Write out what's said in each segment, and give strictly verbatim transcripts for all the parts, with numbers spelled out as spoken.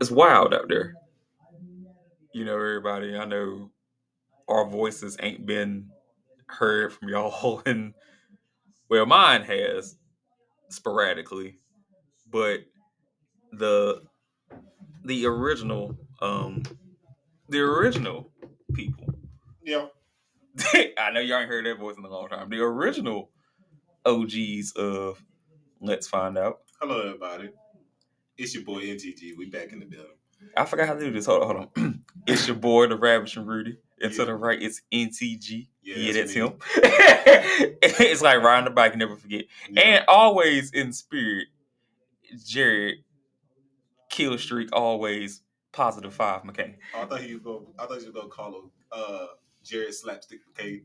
it's wild out there. You know, everybody. I know our voices ain't been heard from y'all, and well, mine has sporadically, but the the original, um, the original people. Yeah. I know y'all ain't heard that voice in a long time. The original O Gs of Let's Find Out. Hello, everybody. It's your boy N T G. We back in the building. I forgot how to do this. Hold on, hold on. It's your boy, the Ravishing Rudy. And Yeah. to the right, it's N T G. Yeah, Yeah, that's that's me. him. It's like riding the bike, never forget. Yeah. And always in spirit, Jared kill streak, always positive five McCain. I thought he was going. I thought you was gonna call him uh, Jared Slapstick McCain.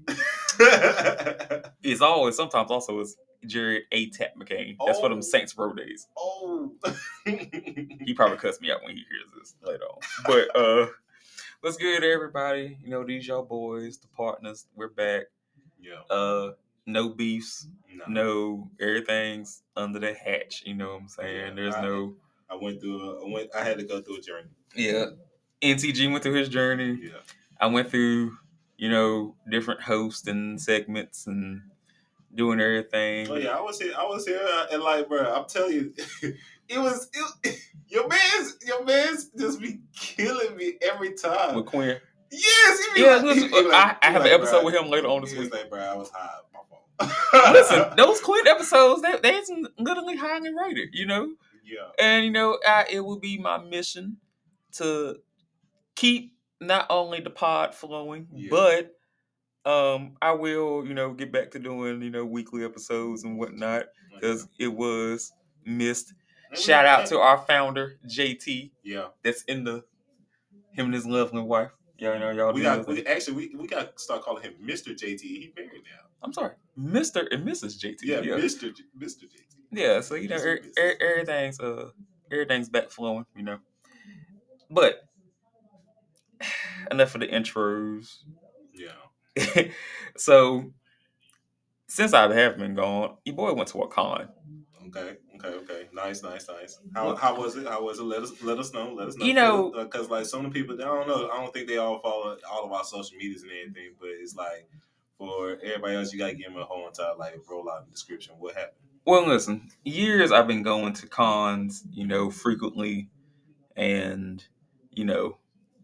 It's always sometimes also is Jared A Tap McCain. That's for them Oh. Saints Row days. Oh. He probably cuts me out when he hears this later on. But uh what's good, everybody? You know, these y'all boys, the partners, we're back. Yeah. Uh no beefs, No. no everything's under the hatch, you know what I'm saying? Yeah, There's I- no I went through. A, I went. I had to go through a journey. Yeah. N T G went through his journey. Yeah. I went through, you know, different hosts and segments and doing everything. Oh yeah, I was here. I was here, uh, and like, bro, I'm telling you, it was it, your man's your man's just be killing me every time. With Quinn. Yes, he be Yeah, like, listen, he be like, I, I he have like, an episode bro, with him later on this he was week. like, bro, I was high. My fault. Listen, those Quinn episodes, they they literally highly rated, you know. Yeah. And you know, I, it will be my mission to keep not only the pod flowing, Yeah. but um, I will, you know, get back to doing, you know, weekly episodes and whatnot because it was missed. And Shout we- out and- to our founder J T. Yeah. That's in the him and his lovely wife. Y'all know y'all. We do got. those We things. actually we, we got to start calling him Mister J T. He married now. I'm sorry, Mister and Missus J T. Yeah, Yeah, Mister J- Mister J T. yeah. So you know, Mister er, Missus er, everything's uh, everything's back flowing. You know, but enough of the intros. Yeah. So since I have been gone, your boy went to a con. Okay, okay, okay. Nice, nice, nice. How how was it? How was it? Let us let us know. Let us know. You know- because like some people, I don't know. I don't think they all follow all of our social medias and everything. But it's like for everybody else, you gotta give them a whole entire like roll out description. What happened? Well, listen, years I've been going to cons, you know, frequently, and you know,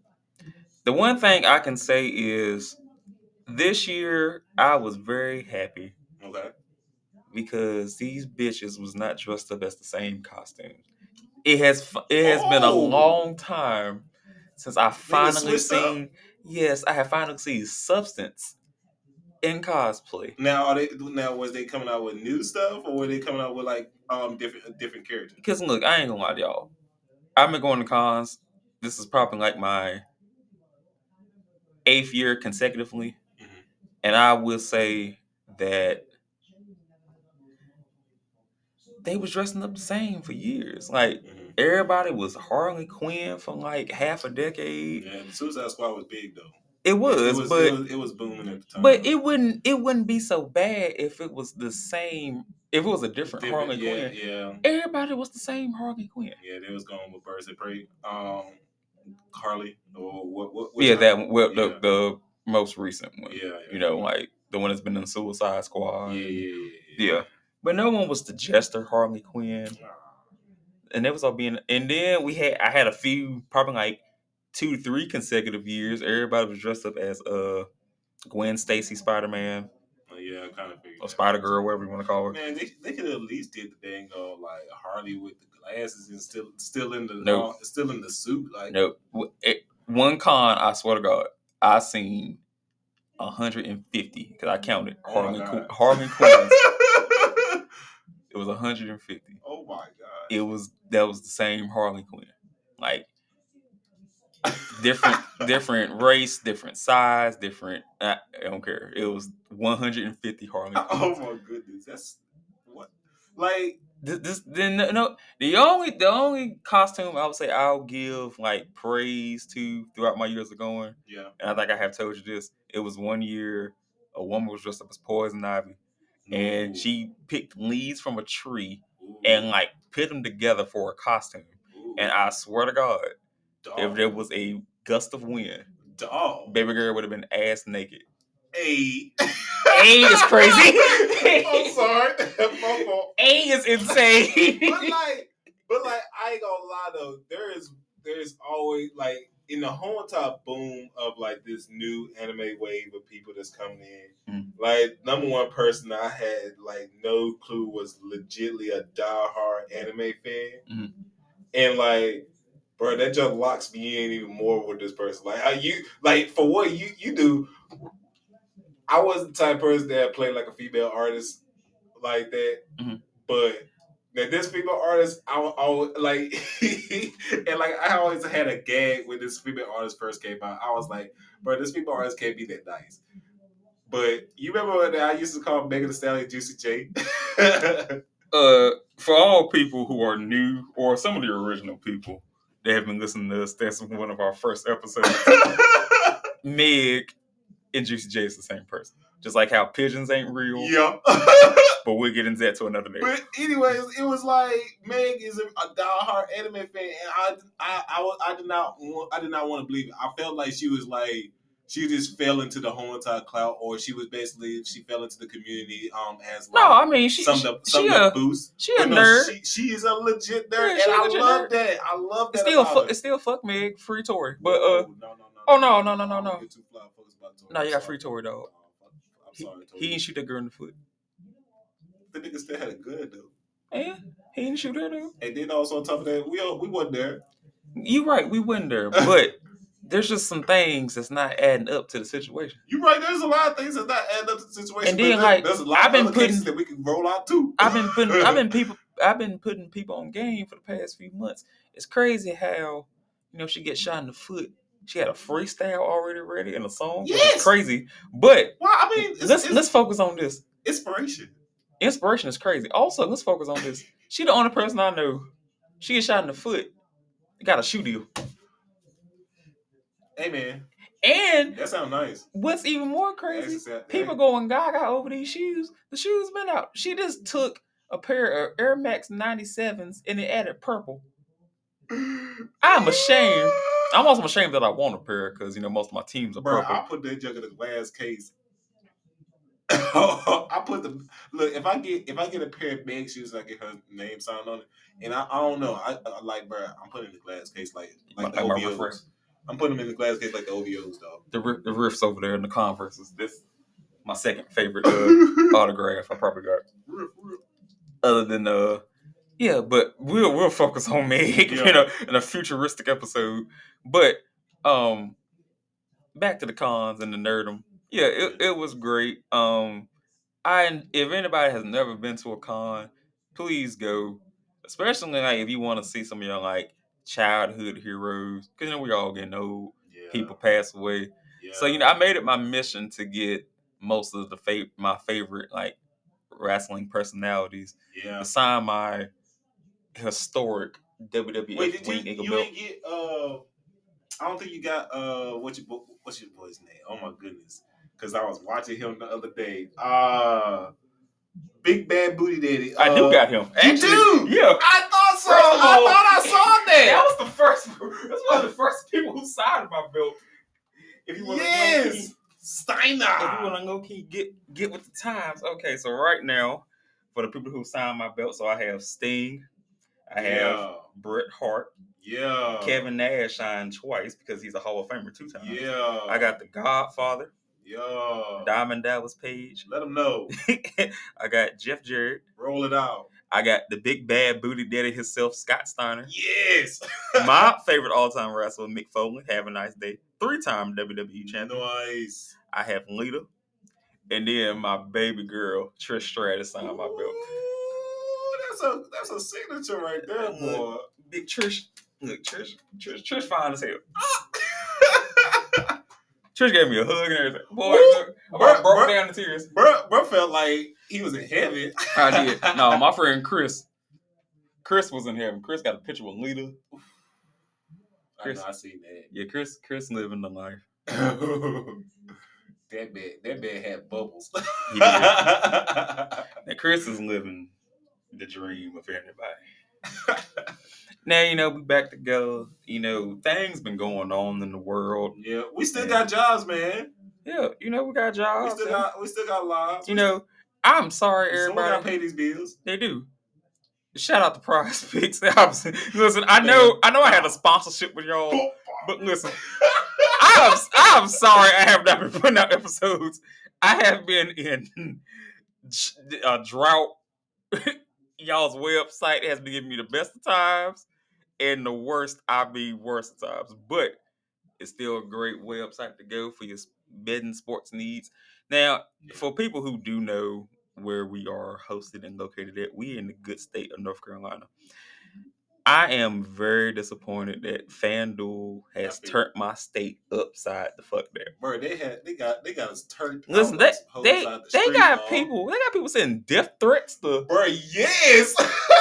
the one thing I can say is this year I was very happy Okay. because these bitches was not dressed up as the same costumes. It has it has been a Oh. long time since I finally switched up? seen. Yes, I have finally seen substance in cosplay. Now are they now was they coming out with new stuff or were they coming out with like um different different characters? Because look, I ain't gonna lie to y'all. I've been going to cons. This is probably like my eighth year consecutively, Mhm. and I will say that they was dressing up the same for years. Like Mhm. everybody was Harley Quinn for like half a decade. Yeah, the Suicide Squad was big though. It was, it was, but it was it was booming at the time. but it wouldn't it wouldn't be so bad if it was the same. If it was a different, Different- Harley yeah, Quinn, yeah, everybody was the same Harley Quinn. yeah. They was going with Birds of Prey. Um, Harley or what? What? which Yeah, one? that one, well, Yeah. the the most recent one. Yeah, yeah, You know, like the one that's been in Suicide Squad. Yeah, and- yeah, yeah, yeah. But no one was the Jester Harley Quinn, and it was all being. And then we had I had a few, probably like two, three consecutive years. Everybody was dressed up as uh Gwen Stacy Spider Man Oh, yeah, I kind of figured. or that. Spider Girl, whatever you want to call her. Man, they, they could at least did the dang uh, like Harley with the glasses and still still in the Nope. uh, still in the suit. Like No, w- it, one con I swear to God, I seen one hundred fifty because I counted Oh my Harley God. Qu- Harley Quinn. It was one hundred fifty. Oh my God. It was that was the same Harley Quinn, like different different race, different size, different. I, I don't care. It was one hundred fifty Harley Quinn. Oh my goodness, that's what like This, this then no, no the only the only costume I would say I'll give like praise to throughout my years of going, yeah. and I think I have told you this. It was one year a woman was dressed up as Poison Ivy, and Ooh. she picked leaves from a tree Ooh. and like put them together for a costume. Ooh. And I swear to God, Dog. if there was a gust of wind, Dog. baby girl would have been ass naked. A. A is crazy. I'm sorry. My fault. A is insane. But like, but like, I ain't gonna lie though. There is, there's always like in the whole entire boom of like this new anime wave of people that's coming in. Mm. Like number one person I had like no clue was legitly a diehard anime fan, Mm. and like, bro, that just locks me in even more with this person. Like how you, like for what you you do. I wasn't the type of person that played like a female artist like that, mm-hmm. but that this female artist, I, I like, and like I always had a gag when this female artist first came out. I was like, bro, this female artist can't be that nice. But you remember when I used to call Megan Thee Stallion Juicy J? uh, for all people who are new, or some of the original people that have been listening to us, that's one of our first episodes. Meg and Juicy J is the same person. Just like how pigeons ain't real. Yeah. But we'll get into that to another day. But anyways, it was like Meg is a, a diehard anime fan, and I, I, I, I did not, want, I did not want to believe it. I felt like she was like, she just fell into the whole entire cloud, or she was basically she fell into the community um as like no, I mean she some she, the, some she the a boost. she a no, nerd. She, she is a legit nerd, Yeah, and I legit love nerd. that. I love that. It's still about fu- her. it's still fuck Meg, free Tory. But uh, no, no, no, no, oh no, no, no, no, no. Get too fly focused about Tory. No, you got Sorry. free Tory dog. I'm sorry, Tory. He didn't shoot that girl in the foot. The nigga still had a gun though. Yeah, he didn't shoot her though. And then also on top of that, we all, we wasn't there. You right, we went there, but there's just some things that's not adding up to the situation. You're right. There's a lot of things that not add up to the situation. And then, but like, there's a lot I've of been other putting- cases that we can roll out too. I've been putting, I've been people, I've been putting people on game for the past few months. It's crazy how, you know, she gets shot in the foot. She had a freestyle already ready and a song. Yes! It's crazy. But Well, I mean, it's, let's it's let's focus on this. inspiration. Inspiration is crazy. Also, let's focus on this. She the only person I know. She gets shot in the foot. Got a shoe deal. Hey man, And that sounds nice. what's even more crazy, That's exact- people going gaga over these shoes. The shoes been out. She just took a pair of Air Max ninety-sevens and it added purple. I'm ashamed. I'm also ashamed that I want a pair because, you know, most of my teams are Bro, purple. I put that jug in a glass case. I put the look. If I get if I get a pair of big shoes, I get her name signed on it, and I, I don't know. I, I like, bro. I'm putting in the glass case like like, Like the my O V Os. refresh. I'm putting them in the glass case like the O V Os, dog. The the riffs over there in the Converses. This my second favorite uh, autograph I probably got. Other than uh, yeah, but we'll we'll focus on Meg, Yeah. you know, in a futuristic episode. But um, back to the cons and the nerdum. Yeah, it, it was great. Um, I if anybody has never been to a con, please go. Especially like if you want to see some of your like childhood heroes, because you know we all getting old. Yeah. People pass away. Yeah. So you know, I made it my mission to get most of the fa- my favorite like wrestling personalities Yeah. to sign my historic W W F Wait, did Wing you Eagle you belt. ain't get uh? I don't think you got uh. What's your bo- what's your boy's name? Oh my goodness! Because I was watching him the other day. Uh Big Bad Booty Daddy. I do uh, got him. You do? Yeah. I thought so. First of I all, thought I saw that. That was the first. That's one of the first people who signed my belt. If you want to Yes, If Steiner. you want to go key, get get with the times. Okay, so right now, for the people who signed my belt, so I have Sting, I have Yeah. Bret Hart, Yeah. Kevin Nash signed twice because he's a Hall of Famer two times. Yeah. I got the Godfather, Yeah. Diamond Dallas Page. Let them know. I got Jeff Jarrett. Roll it out. I got the big bad booty daddy himself, Scott Steiner. Yes. My favorite all-time wrestler, Mick Foley. Have a nice day. Three-time W W E champion. Nice. I have Lita. And then my baby girl, Trish Stratus, signed my belt. Ooh, that's a that's a signature right there, boy. Big Trish. Look, Trish. Trish, Trish fine as hell. Trish gave me a hug and everything. Boy, Woo! look, I about broke Bruh, down in tears. Bro, bro felt like he was in heaven. I did. No, my friend Chris. Chris was in heaven. Chris got a picture with Lita. I know, I seen that. Yeah, Chris Chris living the life. that man, that man had bubbles. He did. And Chris is living the dream of everybody. Now, you know, we back together. You know, things been going on in the world. Yeah, we still Yeah. got jobs, man. Yeah, you know, we got We jobs. still and, got we still got lives. you We know, I'm sorry, still, someone gotta everybody. pay these bills. They do. Shout out to Prize Picks. Listen, I know, I know, I had a sponsorship with y'all, but listen, I'm, I'm sorry, I have not been putting out episodes. I have been in a drought. Y'all's website has been giving me the best of times and the worst. I mean, worst of times, but it's still a great website to go for your betting sports needs. Now, Yeah. for people who do know where we are hosted and located at, we in the good state of North Carolina. I am very disappointed that FanDuel has turned my state upside the fuck down. Bro, they had they got they got us turned. Listen, they they, the they street, got dog. people they got people sending death threats to. Bro, yes.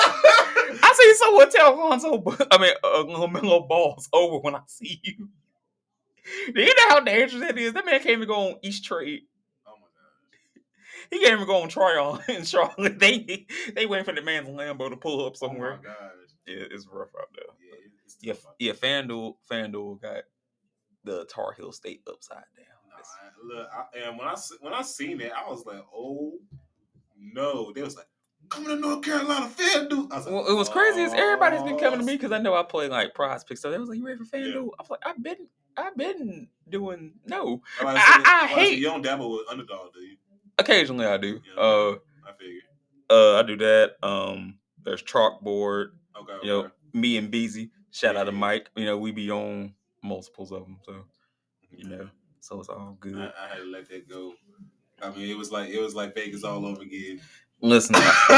I see someone tell Lonzo, I mean, uh, LaMelo Ball's over when I see you. Do you know how dangerous that is? That man can't even go on East Trade. Oh my god. He can't even go on Tryon in Charlotte. They they waiting for the man's Lambo to pull up somewhere. Oh my gosh. Yeah, it's rough out there. Yeah, it's yeah, yeah. FanDuel, FanDuel got the Tar Heel State upside down. Nah, look, I, and when I when I seen it, I was like, oh no. They was like, coming to North Carolina, FanDuel. I was like, well, it was crazy is everybody's been coming to me because I know I play like Prize Picks. So they was like, you ready for FanDuel? Yeah. I was like, I've been, I've been doing no. Like I, I, I, I like hate. You don't dabble with Underdog, do you? Occasionally, I do. Yeah, uh, I figured. Uh, I do that. Um, there's Chalkboard. Okay. You okay. know, me and Beezy. Shout yeah, out to yeah. Mike. You know, we be on multiples of them. So, you know, so it's all good. I, I had to let that go. I mean, it was like it was like Vegas all over again. Listen,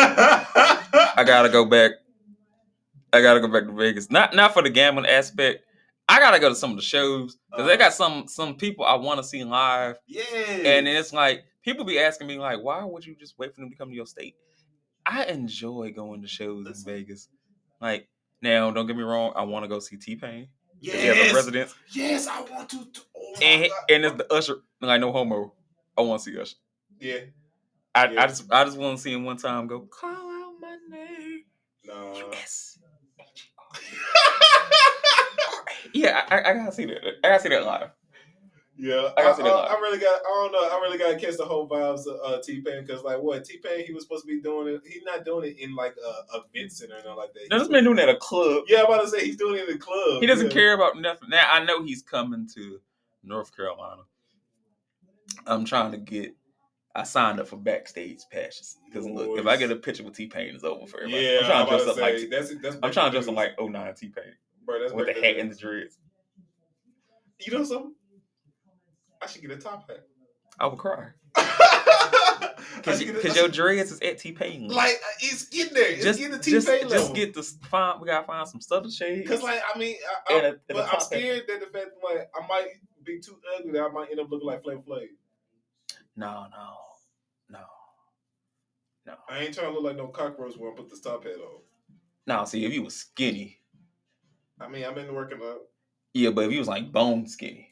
I, I gotta go back. I gotta go back to Vegas. Not not for the gambling aspect. I gotta go to some of the shows because uh, they got some some people I want to see live. Yeah. And it's like people be asking me like, why would you just wait for them to come to your state? I enjoy going to shows Listen. in Vegas. Like now, don't get me wrong. I want to go see T-Pain. Yes. He has a residence. Yes, I want to. Oh and and it's the Usher. Like no homo. I want to see Usher. Yeah. I, yeah. I just I just want to see him one time go call out my name. No. Yes. Yeah, I, I gotta see that. I gotta see that live. Yeah, I, I, I, I really got. I don't know. I really got to catch the whole vibes of uh, T-Pain because, like, what T-Pain he was supposed to be doing it. He's not doing it in like a, a event center or nothing like that. No, this man doing it at a club. Yeah, I'm about to say he's doing it in a club. He doesn't yeah. care about nothing. Now I know he's coming to North Carolina. I'm trying to get. I signed up for backstage passes because look, if I get a picture with T-Pain, it's over for everybody. Yeah, I'm trying to dress up say, like. That's, that's I'm trying to dress up like oh nine T-Pain, bro. That's with the hat and the dreads. You know something? I should get a top hat. I would cry. Because your dreads is at T-Pain. Like, it's getting there. It's just, getting the T-Pain just, level. Just get the find. We gotta find some stutter shades. Because, like, I mean, I, I, a, but I'm scared hat. that the fact that, like, I might be too ugly that I might end up looking like Flavor Flav. No, no, no, no. I ain't trying to look like no cockroach when I put this top hat on. No, see, if you was skinny. I mean, I've been working out. Yeah, but if you was like bone skinny.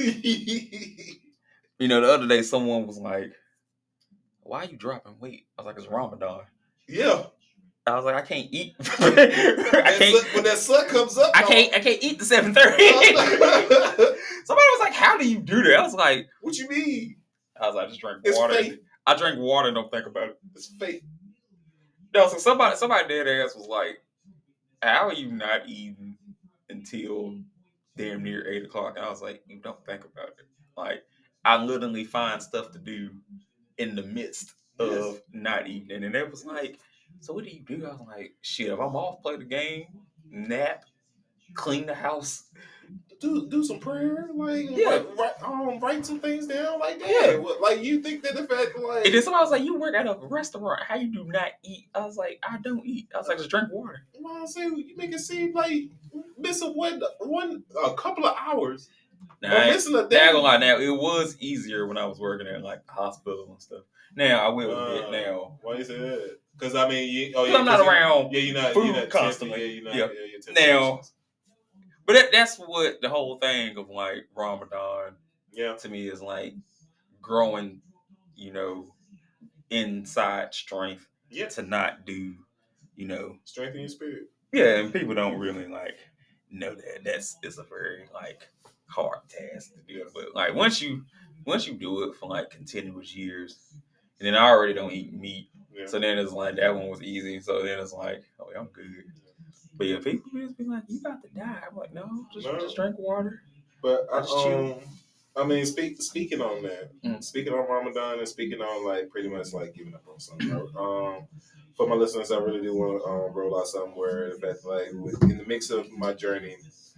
You know, the other day someone was like, why are you dropping weight? I was like, it's Ramadan. Yeah. I was like, I can't eat. I can't, sun, when that sun comes up, I can't. I can't eat the seven thirty. Somebody was like, "How do you do that?" I was like, "What you mean?" I was like, "I just drink it's water. Fake. I drink water and don't think about it. It's fake." No, so somebody, somebody dead ass was like, "How are you not eating until damn near eight o'clock?" And I was like, "You don't think about it. Like, I literally find stuff to do in the midst of yes. not eating." And it was like, so what do you do? I was like, shit, if I'm off, play the game, nap, clean the house. Do do some prayer, like yeah. write, write, um, write some things down, like that. Yeah. Like you think that the fact, like, and then somebody was like, "You work at a restaurant, how you do not eat?" I was like, "I don't eat." I was like, "Just drink water." You know what I'm saying? You make it seem like missing one, one, a couple of hours. Nah, I missing a day. Now, gonna lie, now it was easier when I was working at like the hospital and stuff. Now I will uh, admit now. Why you say that? Because I mean, you, oh, yeah, I'm not around. Yeah, you're not food you're not constantly. Yeah, you're not. Yeah, yeah you're now. But that, that's what the whole thing of like Ramadan, yeah, to me is like growing, you know, inside strength yeah. to not do, you know, strengthen your spirit. Yeah, and people don't really like know that. That's it's a very like hard task to do. But like once you once you do it for like continuous years, and then I already don't eat meat. Yeah. So then it's like that one was easy. So then it's like, oh yeah, I'm good. But yeah, people just be like, you about to die. I'm like, no, just No. just drink water. But I, I just chill. um, I mean, speak, speaking on that, Mm. speaking on Ramadan and speaking on like pretty much like giving up on something. um, for my listeners, I really do want to um, roll out something where in fact, like with, in the mix of my journey,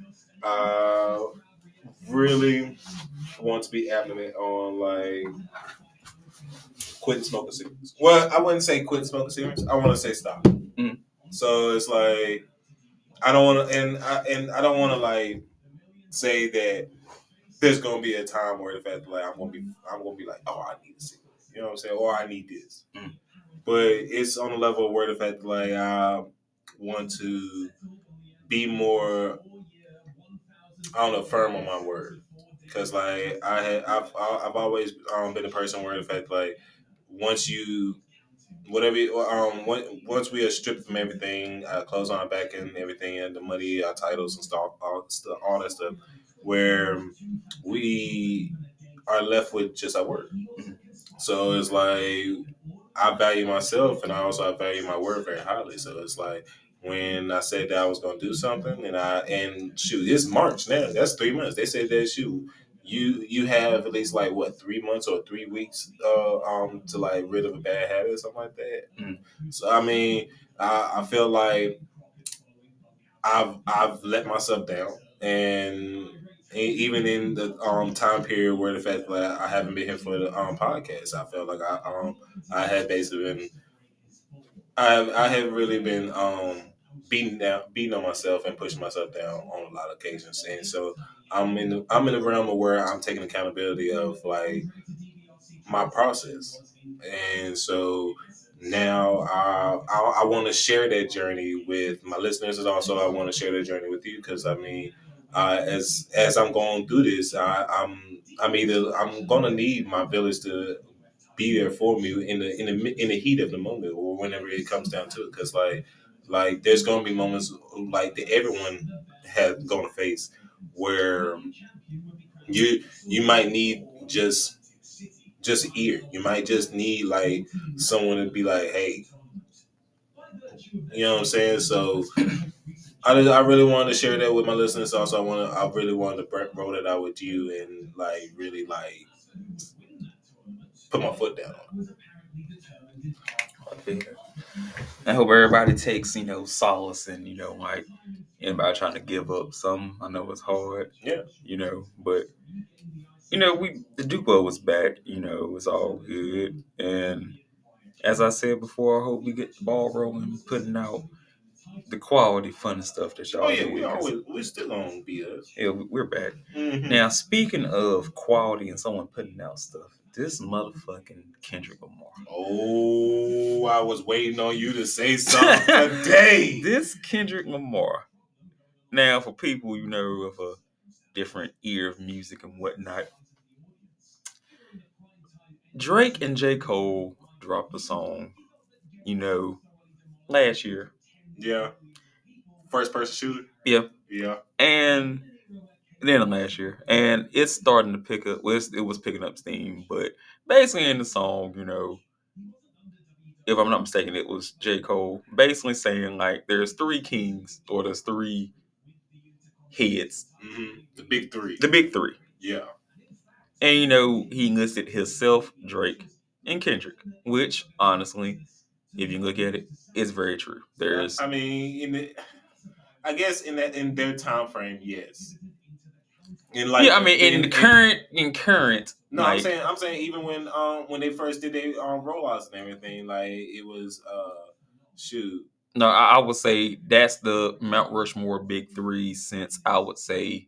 I really want to be adamant on like quitting smoking cigarettes. Well, I wouldn't say quitting smoking cigarettes. I want to say stop. Mm. So it's like I don't want to, and I and I don't want to like say that there's gonna be a time where the fact that like I'm gonna be I'm gonna be like, oh, I need a cigarette, you know what I'm saying, or I need this. Mm. But it's on the level where the fact that like I want to be more, I don't know, firm on my word, because like I had I've I've always um, been a person where the fact like once you whatever um once we are stripped from everything, our clothes on our back and everything, and the money, our titles and stuff, all, stuff, all that stuff, where we are left with just our word. So it's like I value myself, and I also I value my word very highly. So it's like when I said that I was going to do something, and I and shoot, it's March now. That's three months. They said that shoot, you you have at least like what three months or three weeks uh, um to like rid of a bad habit or something like that. Mm. So I mean, I, I feel like I've I've let myself down, and even in the um, time period where the fact that I haven't been here for the um, podcast, I felt like I um I had basically been I I have really been um beating down beating on myself and pushing myself down on a lot of occasions, and so I'm in the, I'm in the realm of where I'm taking accountability of like my process, and so now uh, I, I want to share that journey with my listeners, and also I want to share that journey with you because I mean, uh, as as I'm going through this, I, I'm I'm either I'm gonna need my village to be there for me in the in the in the heat of the moment or whenever it comes down to it, because like like there's gonna be moments like that everyone has gonna face where you you might need just just an ear. You might just need like someone to be like, hey, you know what I'm saying? So I, I really wanted to share that with my listeners. Also, I want to I really wanted to roll that out with you and like really like put my foot down on it. I hope everybody takes, you know, solace in, you know, like anybody trying to give up something. I know it's hard. Yeah. You know, but you know, we the Dupo was back, you know, it was all good. And as I said before, I hope we get the ball rolling, putting out the quality fun stuff that y'all Oh yeah, did, we 'cause- always we still gonna be us. Yeah, we- we're back. Mm-hmm. Now, speaking of quality and someone putting out stuff, this motherfucking Kendrick Lamar. Oh, I was waiting on you to say something today. This Kendrick Lamar. Now, for people, you know, of a different ear of music and whatnot, Drake and J. Cole dropped a song, you know, last year. Yeah. First person shooter. Yeah. Yeah. And then last year. And it's starting to pick up. Well, it was picking up steam. But basically in the song, you know, if I'm not mistaken, it was J. Cole basically saying, like, there's three kings or there's three heads. Mm-hmm. The big three. The big three. Yeah. And, you know, he listed himself, Drake, and Kendrick, which, honestly, if you look at it, it's very true. There's, I mean, in the, I guess in that in their time frame, yes. In like, yeah, I mean, in, in the current, in current, no, like, I'm saying, I'm saying, even when um when they first did their um rollouts and everything, like it was uh shoot. No, I, I would say that's the Mount Rushmore big three since I would say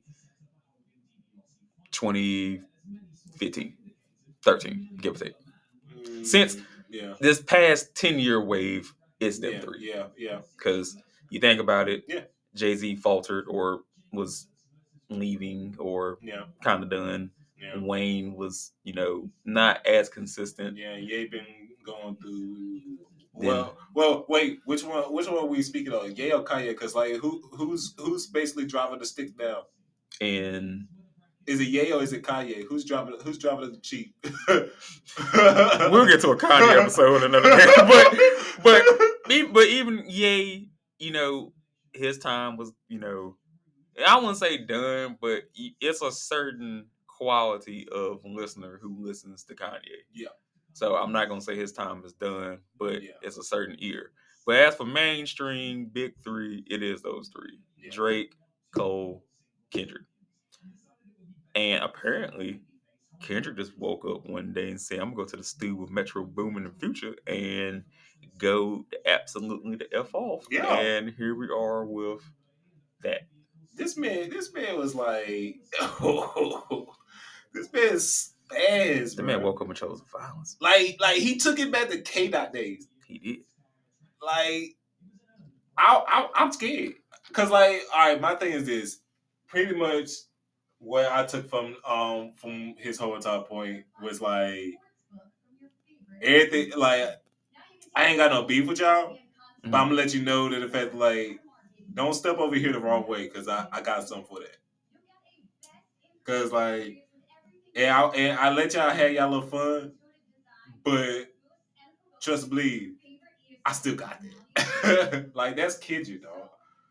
twenty fifteen, thirteen, give or take. Mm, Since yeah. this past ten year wave, it's them yeah, three. Yeah, yeah. Because you think about it, yeah. Jay-Z faltered or was leaving or yeah. kind of done. Yeah. Wayne was, you know, not as consistent. Yeah, Ye been going through Then, well, well, wait. Which one? Which one are we speaking on? Ye or Kanye? Because like, who, who's, who's basically driving the stick now? And is it Ye or is it Kanye? Who's driving? Who's driving the Jeep? We'll get to a Kanye episode another day. But, but, but even Ye, you know, his time was, you know, I wouldn't say done, but it's a certain quality of listener who listens to Kanye. Yeah. So I'm not gonna say his time is done, but yeah. it's a certain ear. But as for mainstream big three, it is those three: yeah. Drake, Cole, Kendrick. And apparently, Kendrick just woke up one day and said, "I'm gonna go to the studio with Metro Boomin and Future and go absolutely the f off." Yeah. And here we are with that. This man, this man was like, oh, this man spaz. The man woke up and chose violence. Like, like he took it back to K-Dot days. He did. Like, I, I, I'm scared because, like, all right, my thing is this: pretty much what I took from um from his whole entire point was like everything. Like, I ain't got no beef with y'all, mm-hmm. but I'm gonna let you know that the fact like. Don't step over here the wrong way, cause I, I got something for that. Cause like, and I and I let y'all have y'all little fun, but trust and believe, I still got that. Like that's Kendrick, dog.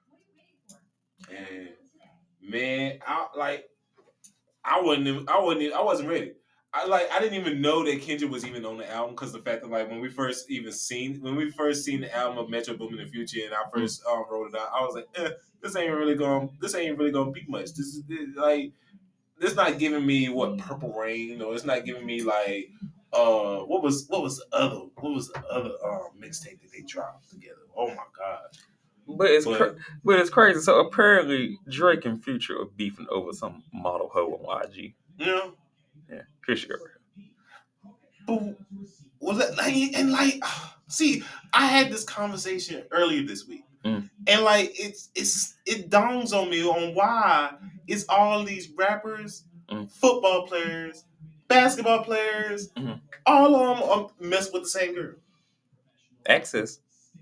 And man, I like, I wasn't, I wasn't, I wasn't ready. I like, I didn't even know that Kendrick was even on the album because the fact that like when we first even seen, when we first seen the album of Metro Boomin and Future, and I first um, wrote it out, I was like, eh, this ain't really going, this ain't really going to be much. This is this, like, this not giving me what Purple Rain, or it's not giving me like, uh, what was what was the other, what was the other um, mixtape that they dropped together? Oh my god! But it's but, cra- but it's crazy. So apparently Drake and Future are beefing over some model hoe on Y G. Yeah. Yeah, here she go. But was that like, and like, see, I had this conversation earlier this week, mm. and like, it's it's it dawns on me on why it's all these rappers, mm. football players, basketball players, mm-hmm. all of them are mess with the same girl. Access.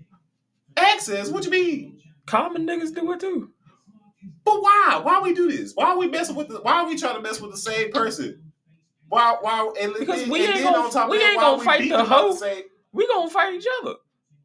Access. What you mean? Common niggas do it too. But why? Why we do this? Why are we messing with the? Why are we trying to mess with the same person? Why? Why? And, because and, we and ain't gonna, we that, ain't gonna fight the hoe. Say, we gonna fight each other.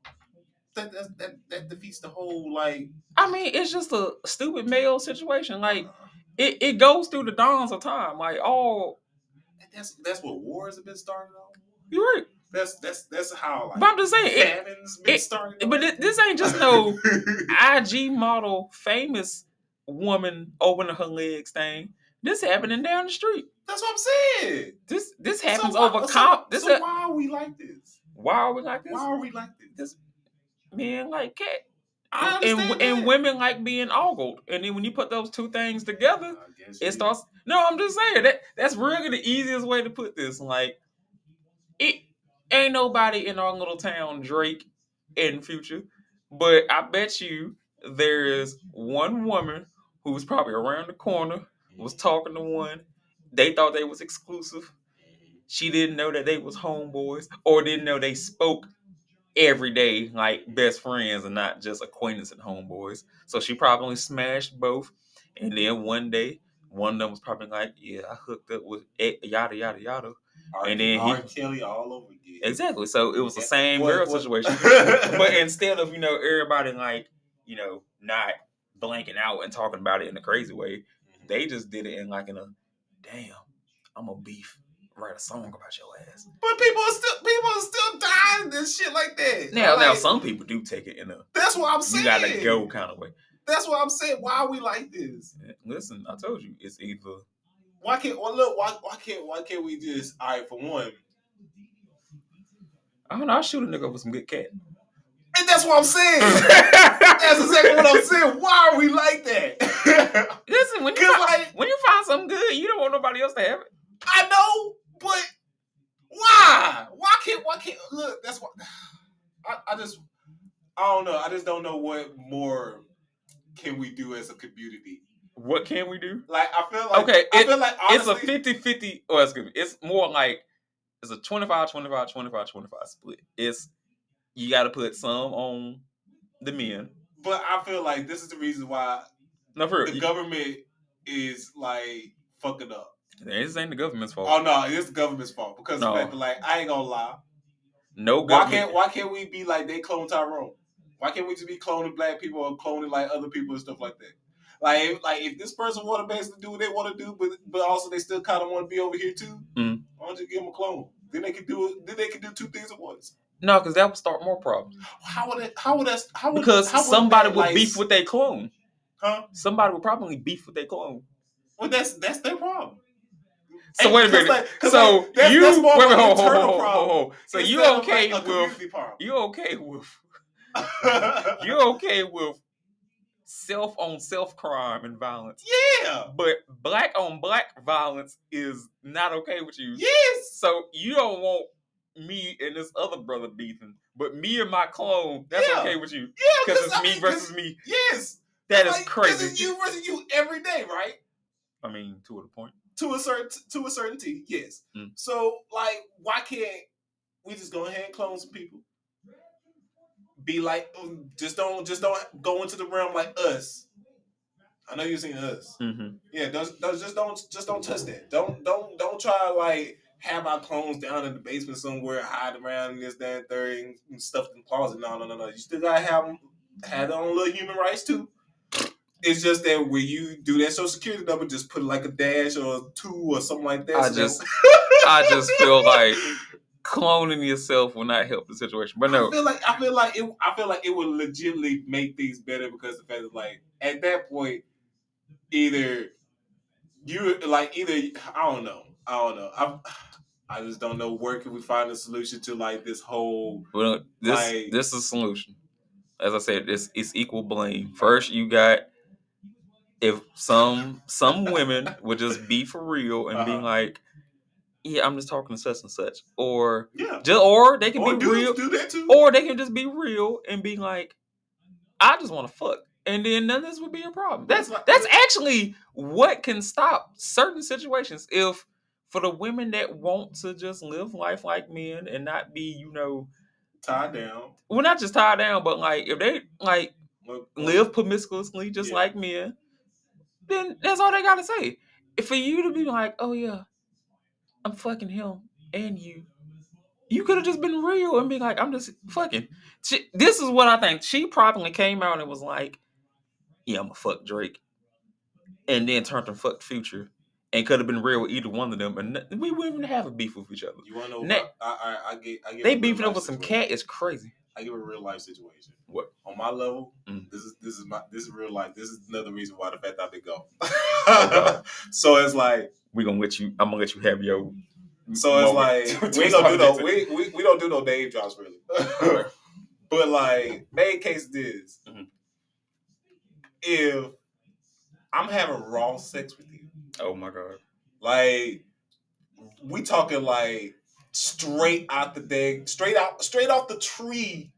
That, that that that defeats the whole like. I mean, it's just a stupid male situation. Like it, it goes through the dawns of time. Like all. That's that's what wars have been started on. You're right. That's that's that's how. Like, but I'm just saying, famines been it, started. It, but it, this ain't just no I G model famous woman opening her legs thing. This happening down the street. That's what I'm saying. This this happens so over why, comp. So, this so a, why are we like this? Why are we like this? Why are we like this? This men like cat. I understand and, that. and women like being ogled. And then when you put those two things together, it starts. No, I'm just saying that that's really the easiest way to put this. Like, it ain't nobody in our little town, Drake and Future, but I bet you there is one woman who was probably around the corner, was talking to one. They thought they was exclusive. She didn't know that they was homeboys, or didn't know they spoke every day like best friends and not just acquaintances and homeboys. So she probably smashed both. And then one day, one of them was probably like, yeah, I hooked up with yada, yada, yada. R- and then R. he, Kelly all over again. Exactly. So it was the same what, girl what? situation. But instead of, you know, everybody like, you know, not blanking out and talking about it in a crazy way, mm-hmm. they just did it in like in a, damn, I'm a beef. Write a song about your ass. But people are still people are still dying and shit like that. Now, like, now some people do take it in a. That's what I'm saying. You gotta go kind of way. That's what I'm saying. Why are we like this? Listen, I told you, it's either. Why can't? Well, look. Why? Why can't? Why can't we just? All right, for one. I don't know. I'll shoot a nigga with some good cat. And that's what I'm saying. That's exactly what I'm saying. Why are we like that? Listen, when you find, like, when you find something good, you don't want nobody else to have it. I know. But why? Why can't? Why can't? Look, that's what I, I just. I don't know. I just don't know what more can we do as a community. What can we do? Like I feel like. Okay, I it, feel like honestly, it's a fifty-fifty. Oh, excuse me. It's more like it's a twenty-five, twenty-five, twenty-five, twenty-five split. It's you got to put some on the men. But I feel like this is the reason why no, for the you, government is like fucking up. This ain't the government's fault. Oh no, it's the government's fault because no. the fact that, like, I ain't gonna lie. No why government. can't why can't we be like they clone Tyrone? Why can't we just be cloning black people or cloning like other people and stuff like that? Like, if, like if this person want to basically do what they want to do, but but also they still kind of want to be over here too. Mm. Why don't you give them a clone? Then they can do it. Then they can do two things at once. No, because that would start more problems. How would it? How would that? How would because how somebody would, would like, beef with their clone. Huh? Somebody would probably beef with their clone. Well, that's that's their problem. So and wait a minute. Like, so like, that's, you that's more wait, of an hold, internal hold, hold, problem. hold, hold. So you okay like with you okay with you okay with self on self crime and violence? Yeah. But black on black violence is not okay with you. Yes. So you don't want me and this other brother beefing, but me and my clone, that's yeah. okay with you. Yeah, because it's I me mean, versus me. Yes. That is like, crazy. It's you versus you every day, right? I mean, to a point. To a certain to a certainty, yes. Mm. So, like, why can't we just go ahead and clone some people? Be like, just don't, just don't go into the realm like us. I know you've seen Us. Mm-hmm. Yeah, those, those just don't, just don't touch that. Don't, don't, don't try to like have our clones down in the basement somewhere, hide around in this damn thing and stuffed in the closet. No, no, no, no. You still gotta have them, have their own little human rights too. It's just that when you do that social security number, just put like a dash or a two or something like that. I so just, that... I just feel like cloning yourself will not help the situation. But no, I feel like I feel like it. I feel like it would legitimately make things better because the fact that, like, at that point, either you like either I don't know, I don't know. I I just don't know where can we find a solution to like this whole. Well, this like, this is a solution. As I said, it's it's equal blame. First, you got. If some some women would just be for real and uh-huh. be like, yeah, I'm just talking to such and such, or yeah, just, or they can or be real, do that too, or they can just be real and be like, I just want to fuck, and then none of this would be a problem. That's that's actually what can stop certain situations. If for the women that want to just live life like men and not be, you know, tied down. Well, not just tied down, but like if they like well, live promiscuously just yeah. like men. Then that's all they gotta say. For you to be like, oh yeah, I'm fucking him and you. You could have just been real and be like, I'm just fucking. She, this is what I think. She probably came out and was like, yeah, I'm gonna fuck Drake. And then turned to fuck Future. And could have been real with either one of them. And we wouldn't even have a beef with each other. You wanna know what? I, I, I get, I get they beefing over some cat is crazy. I give a real life situation. What? On my level, mm. this is this is my this is real life. This is another reason why the fact that I been go. Oh, so it's like we gonna let you. I'm gonna let you have your. So it's like we ain't gonna do no we, we we don't do no name drops really. But like main case this, mm-hmm. if I'm having raw sex with you, oh my god, like we talking like. Straight out the day, straight out, straight off the tree,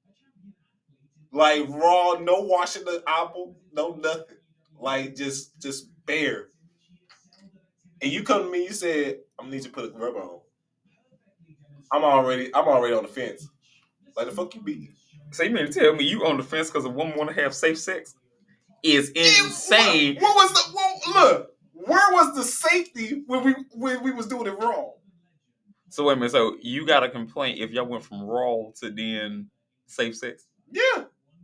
like raw, no washing the apple, no nothing, like just, just bare. And you come to me, you said, "I'm gonna need you to put a rubber on." I'm already, I'm already on the fence. Like the fuck you be? So you mean to tell me you on the fence because a woman want to have safe sex? Is insane. What, what was the what, look? Where was the safety when we when we was doing it wrong? So wait a minute. So you got a complaint if y'all went from raw to then safe sex? Yeah.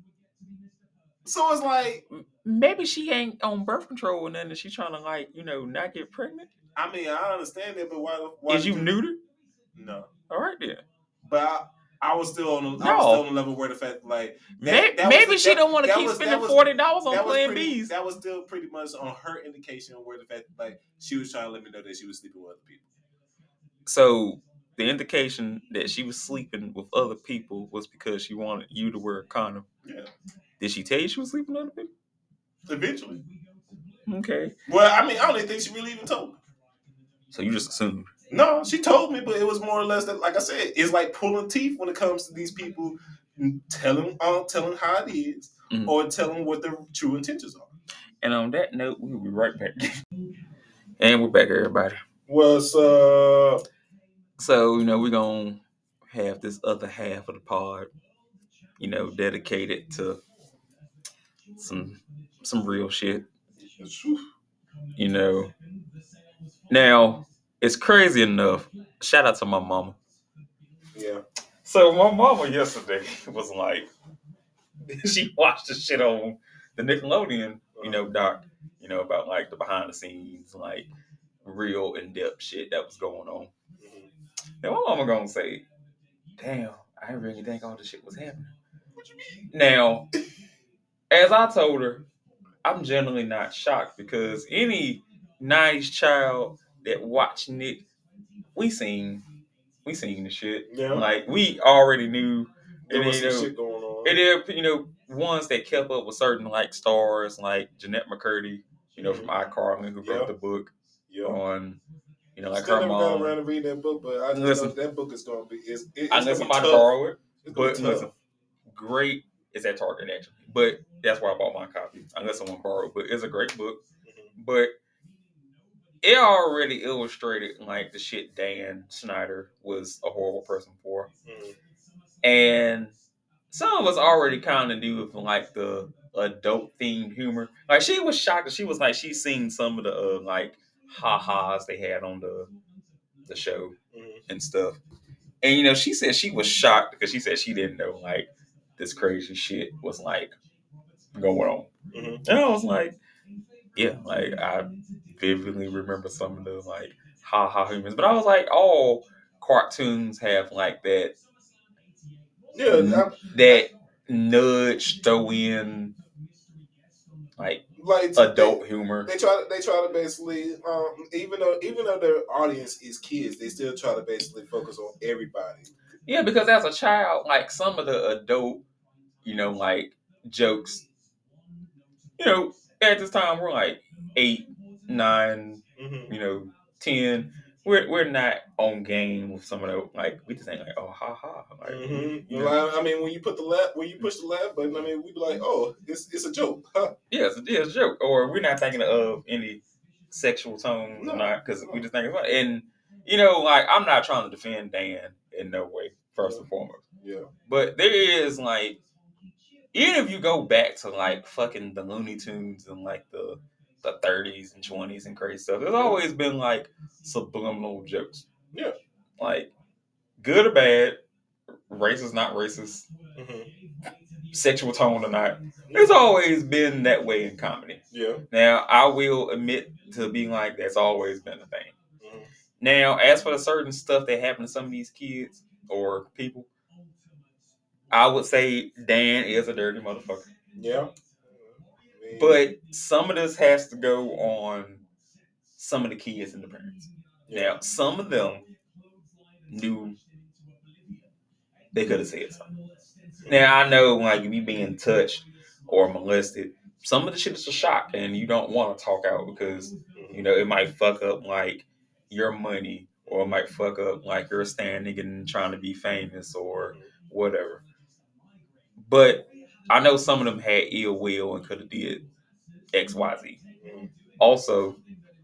So it's like maybe she ain't on birth control and then and she's trying to like you know not get pregnant. I mean I understand it, but why? why Is you neutered? No. All right then. But I, I was still on. The, no. I was still on the level where the fact like that, maybe, that maybe she that, don't want to keep was, spending was, forty dollars on Plan pretty, Bs. That was still pretty much on her indication where the fact like she was trying to let me know that she was sleeping with other people. So the indication that she was sleeping with other people was because she wanted you to wear a condom. Yeah. Did she tell you she was sleeping with other people? Eventually. Okay. Well, I mean, I don't even think she really even told me. So you just assumed? No, she told me, but it was more or less that, like I said, it's like pulling teeth when it comes to these people telling, uh, telling how it is, mm-hmm. or telling what their true intentions are. And on that note, we'll be right back. And we're back, everybody. What's up? So, you know, we're going to have this other half of the pod you know, dedicated to some some real shit. You know. Now, it's crazy enough. Shout out to my mama. Yeah. So my mama yesterday was like, she watched the shit on the Nickelodeon, you know, doc, you know, about like the behind the scenes, like real in depth shit that was going on. Now my mama gonna say, "Damn, I didn't really think all this shit was happening." What you mean? Now, as I told her, I'm generally not shocked because any nineties child that watched Nick, we seen, we seen the shit. Yeah. Like we already knew. There And was you some know, shit going on. and then, you know, ones that kept up with certain like stars like Jeanette McCurdy, you know, from iCarly, who Yeah. wrote the book Yeah. on, you know, like Still her never mom. got around to reading that book, but I just Listen. know that book is gonna be. It's, it, it's I let gonna be somebody tough. borrow it, It's gonna but be tough. listen, great. It's at Target actually, but that's where I bought my copy. Unless someone borrowed, but it's a great book. Mhm. But it already illustrated like the shit Dan Snyder was a horrible person for, Mhm. and some of us already kind of knew of like the adult themed humor. Like she was shocked that she was like she seen some of the uh, like ha ha's they had on the the show Mhm. and stuff. And you know, she said she was shocked because she said she didn't know like this crazy shit was like going on. Mhm. And I was like, yeah, like I vividly remember some of the like ha ha humors. But I was like, all cartoons have like that Yeah. n- I'm- that nudge throw in like like adult they, humor. they try to they try to basically um, even though even though their audience is kids, they still try to basically focus on everybody. Yeah, because as a child, like some of the adult, you know, like jokes, you know, at this time we're like eight, nine, Mm-hmm. you know, ten. We're we're not on game with some of the like we just ain't like oh ha ha like Mm-hmm. you know. Like, I mean, when you put the laugh, when you push the laugh button, I mean, we'd be like, oh, it's it's a joke, huh? Yeah, it's, yeah, it's a joke. Or we're not thinking of any sexual tones No, or not because no. we just think about it. And you know, like I'm not trying to defend Dan in no way, first Yeah. and foremost. Yeah. But there is like even if you go back to like fucking the Looney Tunes and like the the thirties and twenties and crazy stuff, there's Yeah. always been like subliminal jokes. Yeah. Like good or bad, racist, not racist, Mm-hmm. sexual tone or not. There's always been that way in comedy. Yeah. Now, I will admit to being like that's always been a thing. Mm-hmm. Now, as for the certain stuff that happened to some of these kids or people, I would say Dan is a dirty motherfucker. Yeah. I mean, But some of this has to go on some of the kids and the parents. yeah. Now, some of them knew they could have said something. Now, I know, like, if you being touched or molested, some of the shit is a shock, and you don't want to talk out because, you know, it might fuck up, like, your money, or it might fuck up, like, your standing and trying to be famous or whatever. But I know some of them had ill will and could have did X, Y, Z. Mhm. Also,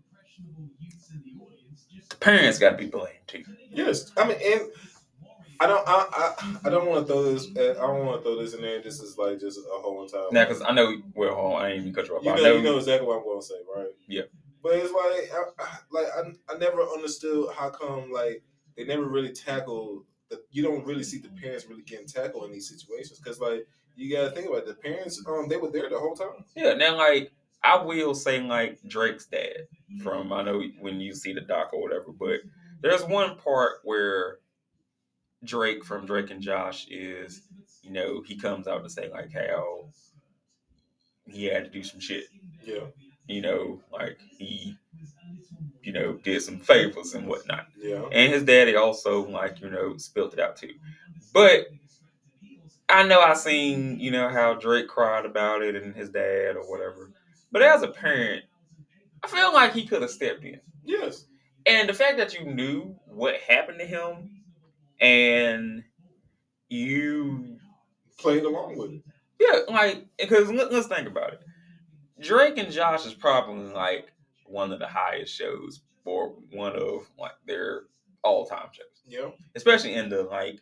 the parents got to be blamed too. Yes, I mean, and I don't, I, I, I don't want to throw this, I don't want to throw this in there. This is like just a whole entire. Now, because I know, well, hold on, I ain't even cut you off. You I know, know, you know exactly what I'm going to say, right? Yeah. But it's like, I, I, like I, I never understood how come like they never really tackle the. You don't really see the parents really getting tackled in these situations because like you got to think about it, the parents. Um, they were there the whole time. Yeah. Now, like I will say, like Drake's dad from I know when you see the doc or whatever, but there's one part where Drake from Drake and Josh is, you know, he comes out to say like how he had to do some shit. Yeah. You know, like he, you know, did some favors and whatnot. Yeah. And his daddy also, like, you know, spilled it out too. But I know I seen, you know, how Drake cried about it and his dad or whatever. But as a parent, I feel like he could have stepped in. Yes. And the fact that you knew what happened to him and you played along with it. Yeah, like, because let's think about it. Drake and Josh is probably like one of the highest shows or one of like their all time shows. Yeah. Especially in the like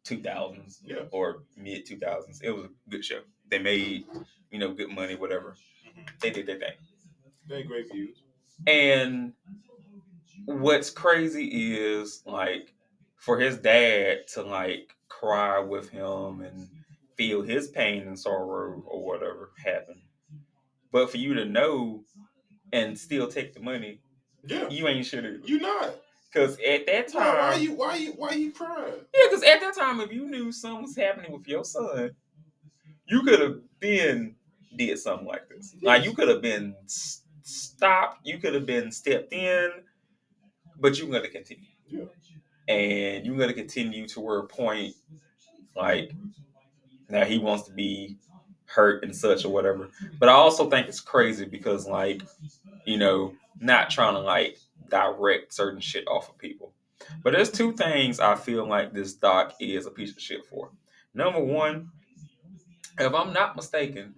two thousands Yeah. or mid two thousands. It was a good show. They made, you know, good money, whatever. Mm-hmm. They did their thing. They had great views. And what's crazy is like for his dad to like cry with him and feel his pain and sorrow or whatever happened. But for you to know and still take the money, yeah, you ain't sure to. You not. Because at that time, why, why you why you why you crying? Yeah, because at that time, if you knew something was happening with your son, you could have been did something like this. Yes. Like you could have been stopped, you could have been stepped in, but you're gonna continue. Yeah. And you're gonna continue to where a point like now he wants to be hurt and such or whatever. But I also think it's crazy because like, you know, not trying to like direct certain shit off of people. But there's two things I feel like this doc is a piece of shit for. Number one, if I'm not mistaken,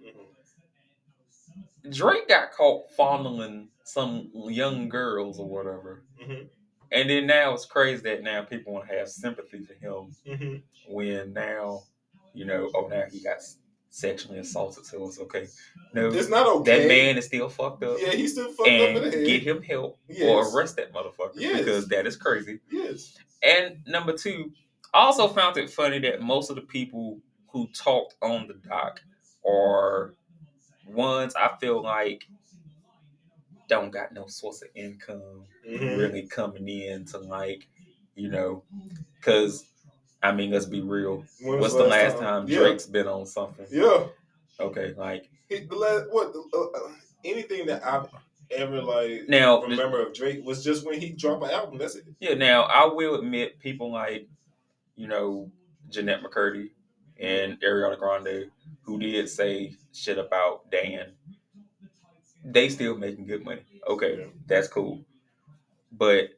Drake got caught fondling some young girls or whatever. Mm-hmm. And then now it's crazy that now people want to have sympathy for him mm-hmm. when now, you know, oh, now he got sexually assaulted, so it's okay. No, it's not okay. That man is still fucked up. Yeah, he's still fucked and up in the head. Get him help yes. or arrest that motherfucker yes. because that is crazy. Yes. And number two, I also found it funny that most of the people who talked on the doc are ones I feel like don't got no source of income mm-hmm. really coming in to like, you know, because I mean, let's be real. When What's the last, last time, time yeah. Drake's been on something? Yeah. Okay, like the last what uh, anything that I've ever like now remember of Drake was just when he dropped an album. That's it. Yeah. Now I will admit, people like you know Jeanette McCurdy and Ariana Grande, who did say shit about Dan, they still making good money. Okay, yeah. That's cool. But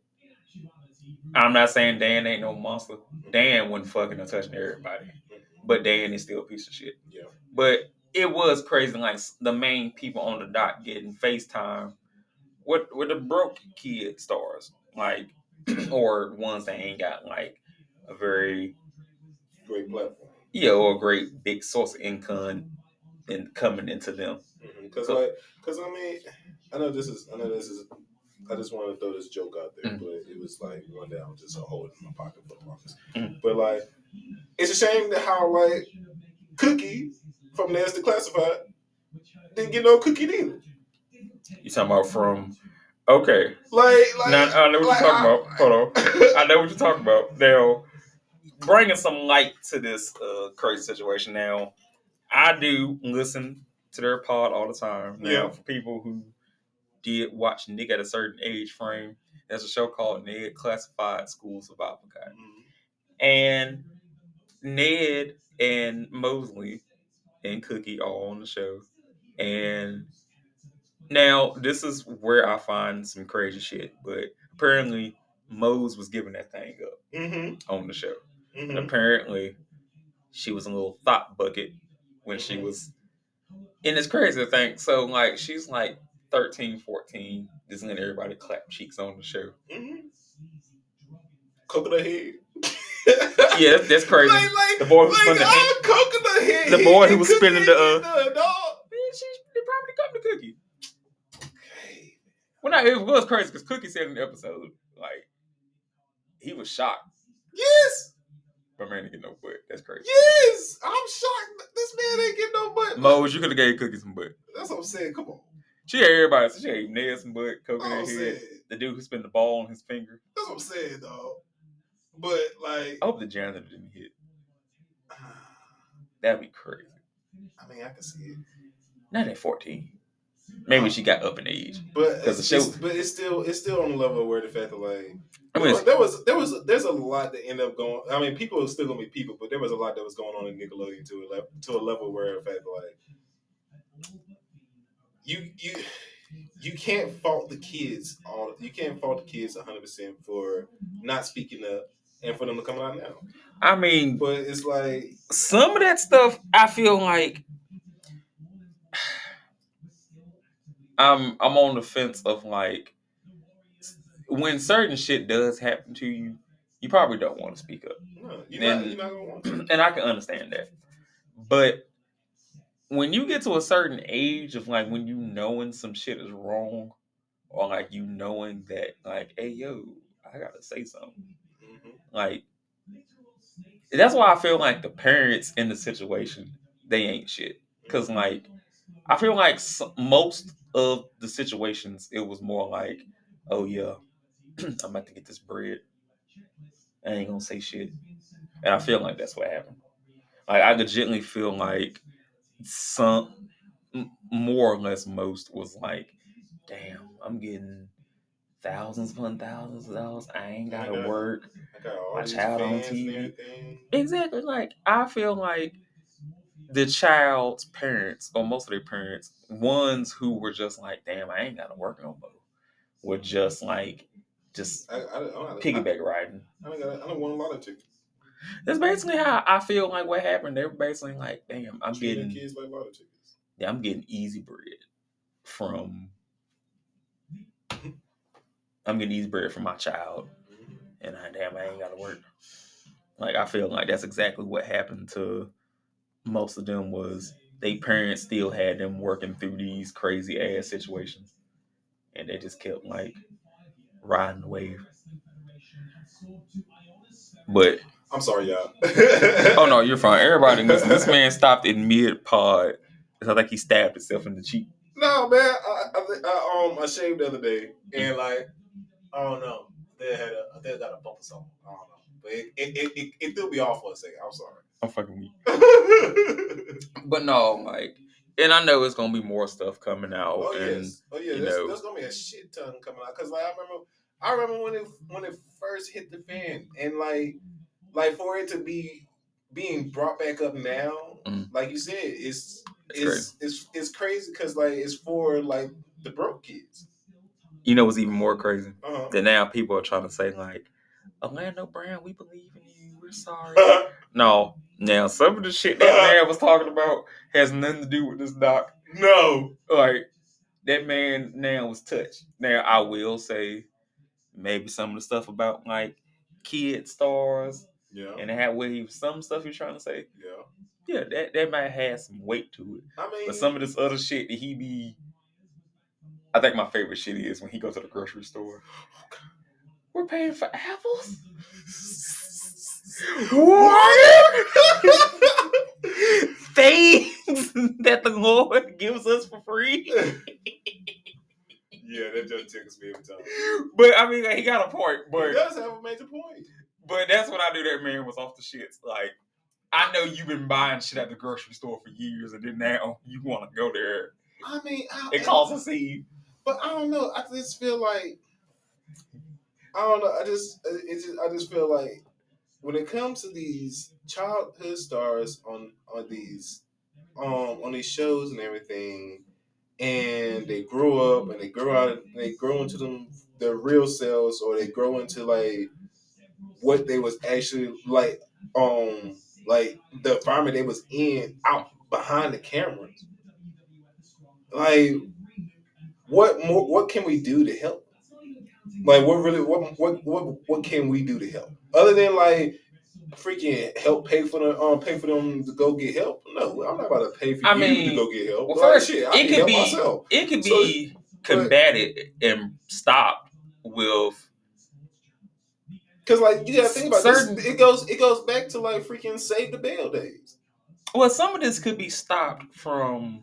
I'm not saying Dan ain't no monster. Dan wasn't fucking or touching everybody. But Dan is still a piece of shit. Yeah. But it was crazy, like the main people on the dock getting FaceTime with with the broke kid stars, like or ones that ain't got like a very great platform. Yeah, or a great big source of income and coming into them. Because mm-hmm. like, because I mean, I know this is, I know this is. I just want to throw this joke out there, mm-hmm. but it was like one day I was just holding it in my pocket for the longest. Mm-hmm. But like, it's a shame that how like Cookie from Nasty Classified didn't get no cookie neither. You talking about from? Okay, like, like now, I know what like, you're talking I, about. Hold on, I know what you're talking about. Now, bringing some light to this uh, crazy situation. Now, I do listen to their pod all the time. Now, yeah. For people who did watch Nick at a certain age frame, there's a show called Ned Classified Schools of Avocado. Mm-hmm. And Ned and Mosley and Cookie are on the show. And now this is where I find some crazy shit. But apparently Mose was giving that thing up mm-hmm. on the show. Mm-hmm. And apparently she was a little thought bucket when mm-hmm. she was. And it's crazy to think. So like she's like thirteen, fourteen, just letting everybody clap cheeks on the show. Mm-hmm. Coconut head. Yeah, that's, that's crazy. Like, like, the boy who was like, spinning the head. Coconut head. The boy who was spinning the. Uh, the dog. Man, she they probably come to Cookie. Okay. Well, no, it was crazy because Cookie said in the episode, like, he was shocked. Yes. But man, didn't get no butt. That's crazy. Yes, I'm shocked. This man ain't get no butt. Mose, you could have gave Cookie some butt. That's what I'm saying. Come on. She had everybody. So she had Ned some butt, Coconut head. The dude who spun the ball on his finger. That's what I'm saying, dog. But like, I hope the janitor didn't hit. That'd be crazy. I mean, I can see it. Not at fourteen. Maybe um, she got up in age. But it's, the show, it's, but it's still it's still on the level where the fact that like I mean, there was there was there's a lot that ended up going. I mean, people are still gonna be people, but there was a lot that was going on in Nickelodeon to a level to a level where the fact that like you you you can't fault the kids all you can't fault the kids one hundred percent for not speaking up and for them to come out now. I mean, but it's like some of that stuff I feel like I'm I'm on the fence of like when certain shit does happen to you, you probably don't want to speak up. No, you're, and, not, you're not gonna want to. And I can understand that. But when you get to a certain age of like when you knowing some shit is wrong, or like you knowing that like, hey yo, I gotta say something. Mm-hmm. Like that's why I feel like the parents in the situation, they ain't shit. Cause like I feel like most of the situations it was more like, oh yeah, I'm about to get this bread. I ain't gonna say shit. And I feel like that's what happened. Like I legitimately feel like some more or less most was like, damn, I'm getting thousands upon thousands of dollars. I ain't gotta got, work. Got my child on T V. And exactly. Like I feel like the child's parents, or most of their parents, ones who were just like, damn, I ain't gotta work no more, were just like, just I, I, I, piggyback riding. I don't, got, I don't want a lot of tickets. That's basically how I feel like what happened. They're basically like, damn, I'm Treating getting kids like lotto tickets. Yeah, I'm getting easy bread from. I'm getting easy bread from my child, and I damn, I ain't gotta work. Like I feel like that's exactly what happened to most of them. Was they parents still had them working through these crazy ass situations, and they just kept like riding the wave. But I'm sorry, y'all. Oh no, you're fine. Everybody, listen. This man stopped in mid pod. It's like he stabbed himself in the cheek. No, man. I, I, I um I shaved the other day, and like I don't know, they had a they got a bump or something. I don't know, but it it, it, it, it threw me off for a second. I'm sorry. I'm fucking weak. But no, like, and I know it's gonna be more stuff coming out. Oh and, yes, oh yeah. There's, there's gonna be a shit ton coming out because like I remember, I remember when it when it first hit the fan, and like like for it to be being brought back up now, mm. like you said, it's it's it's it's, it's crazy because like it's for like the broke kids. You know what's even more crazy? Uh-huh. That now people are trying to say like, Orlando Brown, we believe in you. We're sorry. No, now some of the shit that man was talking about has nothing to do with this doc. No, like that man now was touched. Now I will say maybe some of the stuff about like kid stars. Yeah. And it had what he some stuff he was trying to say. Yeah. Yeah, that, that might have some weight to it. I mean, but some of this other shit that he be I think my favorite shit is when he goes to the grocery store. We're paying for apples? What? Things that the Lord gives us for free? Yeah, that just tickles me every time. But I mean, like, he got a point. But he does have a major point. But that's what I knew that man was off the shits. Like, I know you've been buying shit at the grocery store for years, and then now you want to go there. I mean, I, it costs a seed. But I don't know. I just feel like I don't know. I just it just I just feel like when it comes to these childhood stars on on these um on these shows and everything, and they grow up and they grow out and they grow into them their real selves, or they grow into like what they was actually like um like the environment they was in out behind the cameras. Like what more what can we do to help? Like what really what what what what can we do to help? Other than like freaking help pay for the um pay for them to go get help? No, I'm not about to pay for I you mean, to go get help. Well, like, first, shit, I it can could help be myself. It could so, be combated but, and stopped with. Cause like you gotta think about certain, this. It goes it goes back to like freaking Save the Bell days. Well, some of this could be stopped from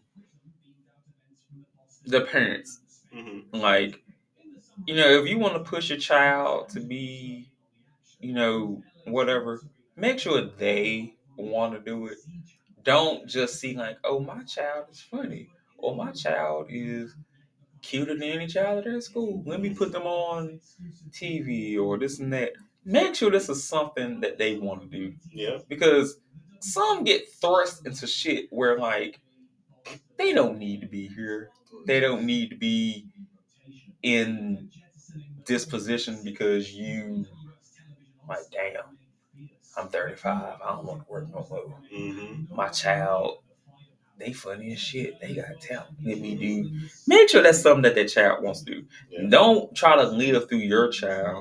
the parents. Mm-hmm. Like, you know, if you want to push your child to be, you know, whatever, make sure they want to do it. Don't just see like, oh, my child is funny, or my child is cuter than any child at their school. Let me put them on T V or this and that. Make sure this is something that they want to do. Yeah. Because some get thrust into shit where like they don't need to be here. They don't need to be in this position because you like, damn, I'm thirty-five. I don't want to work no more. Mm-hmm. My child, they funny as shit. They got talent. Let me do. Make sure that's something that that child wants to do. Yeah. Don't try to live through your child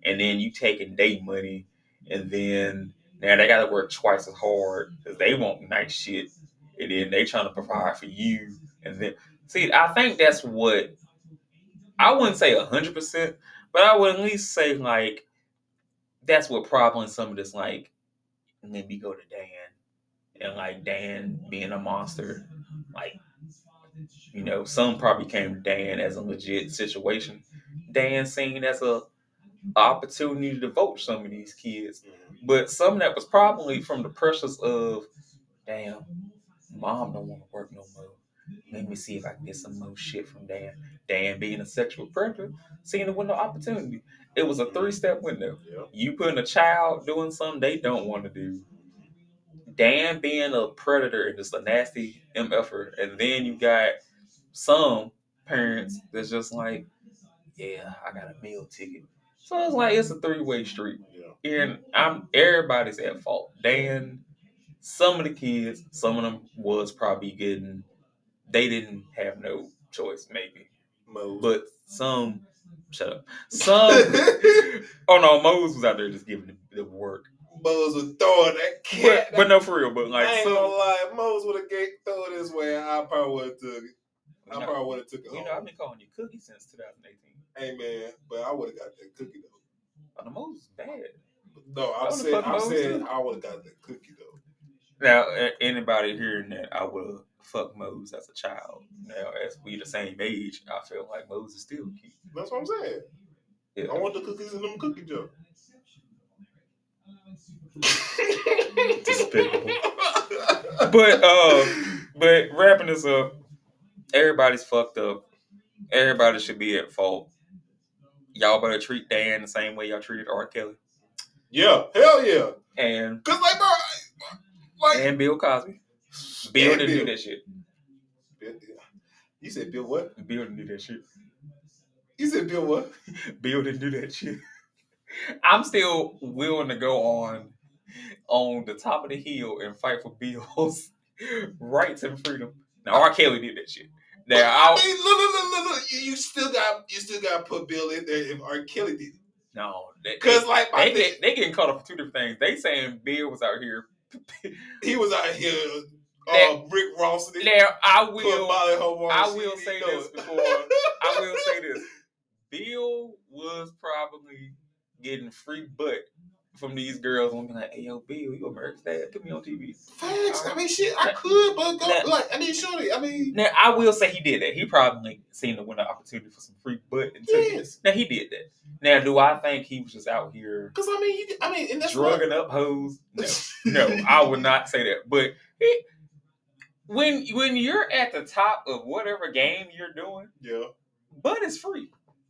and then you taking day money, and then now they gotta work twice as hard because they want nice shit, and then they trying to provide for you, and then see, I think that's what I wouldn't say a hundred percent, but I would at least say like that's what probably some of this like. And then we go to Dan, and like Dan being a monster, like you know, some probably came to Dan as a legit situation. Dan seen as a opportunity to devote some of these kids, but some of that was probably from the pressures of, damn, mom don't want to work no more. Let me see if I can get some more shit from Dan. Dan being a sexual predator, seeing a window of opportunity. It was a three-step window. Yep. You putting a child doing something they don't want to do. Dan being a predator and just a nasty M F-er. And then you got some parents that's just like, yeah, I got a meal ticket. So it's like it's a three-way street. Yeah. And I'm everybody's at fault. Dan, some of the kids, some of them was probably getting, they didn't have no choice, maybe. Mose. But some, shut up. Some, oh no, Mose was out there just giving the, the work. Mose was throwing that cat. But, but no, for real. But like, I ain't some, gonna lie, Mose would have thrown it this way. I probably would have took it. I know, probably would have took it. You home. know, I've been calling you Cookie since twenty eighteen. Hey man, but I would have got that cookie though. Oh, the Mose is bad. No, I'm Wanna saying, fuck I'm Mose saying too? I would have got that cookie though. Now, a- anybody hearing that, I would have fucked Mose as a child. Now, as we the same age, I feel like Mose is still cute. That's what I'm saying. Yeah. I want the cookies in them cookie jar. Despicable. But uh, but wrapping this up, everybody's fucked up. Everybody should be at fault. Y'all better treat Dan the same way y'all treated R. Kelly Yeah, hell yeah. and Cause like, bro, like and Bill Cosby. Bill And didn't Bill. do that shit. Bill, you said Bill what? Bill didn't do that shit. You said Bill what? Bill didn't do that shit. I'm still willing to go on on the top of the hill and fight for Bill's rights and freedom. Now R. Kelly did that shit. Now I I'll, mean, look, look, look, look, look. You, you still got, you still got to put Bill in there if R. Kelly did it. no, they, Cause they, like, my they thing, get they getting caught up for two different things. They saying Bill was out here. he was out here, uh, Now- Rick Ross. and Now I put will Molly Homer on I shit, will he say know this it. before I will say this. Bill was probably getting free butt from these girls and be like, hey yo, Bill, you America's Dad, put me on T V. Facts. I mean, shit, I could, but go, Now- like, I mean, surely, I mean, Now I will say he did that. He probably seen the window opportunity for some free butt and took it. yes. Now he did that. Now do I think he was just out here Cause I mean, you, I mean, and that's drugging up hoes? No, no, I would not say that. But it, when when you're at the top of whatever game you're doing, Yeah. butt is free.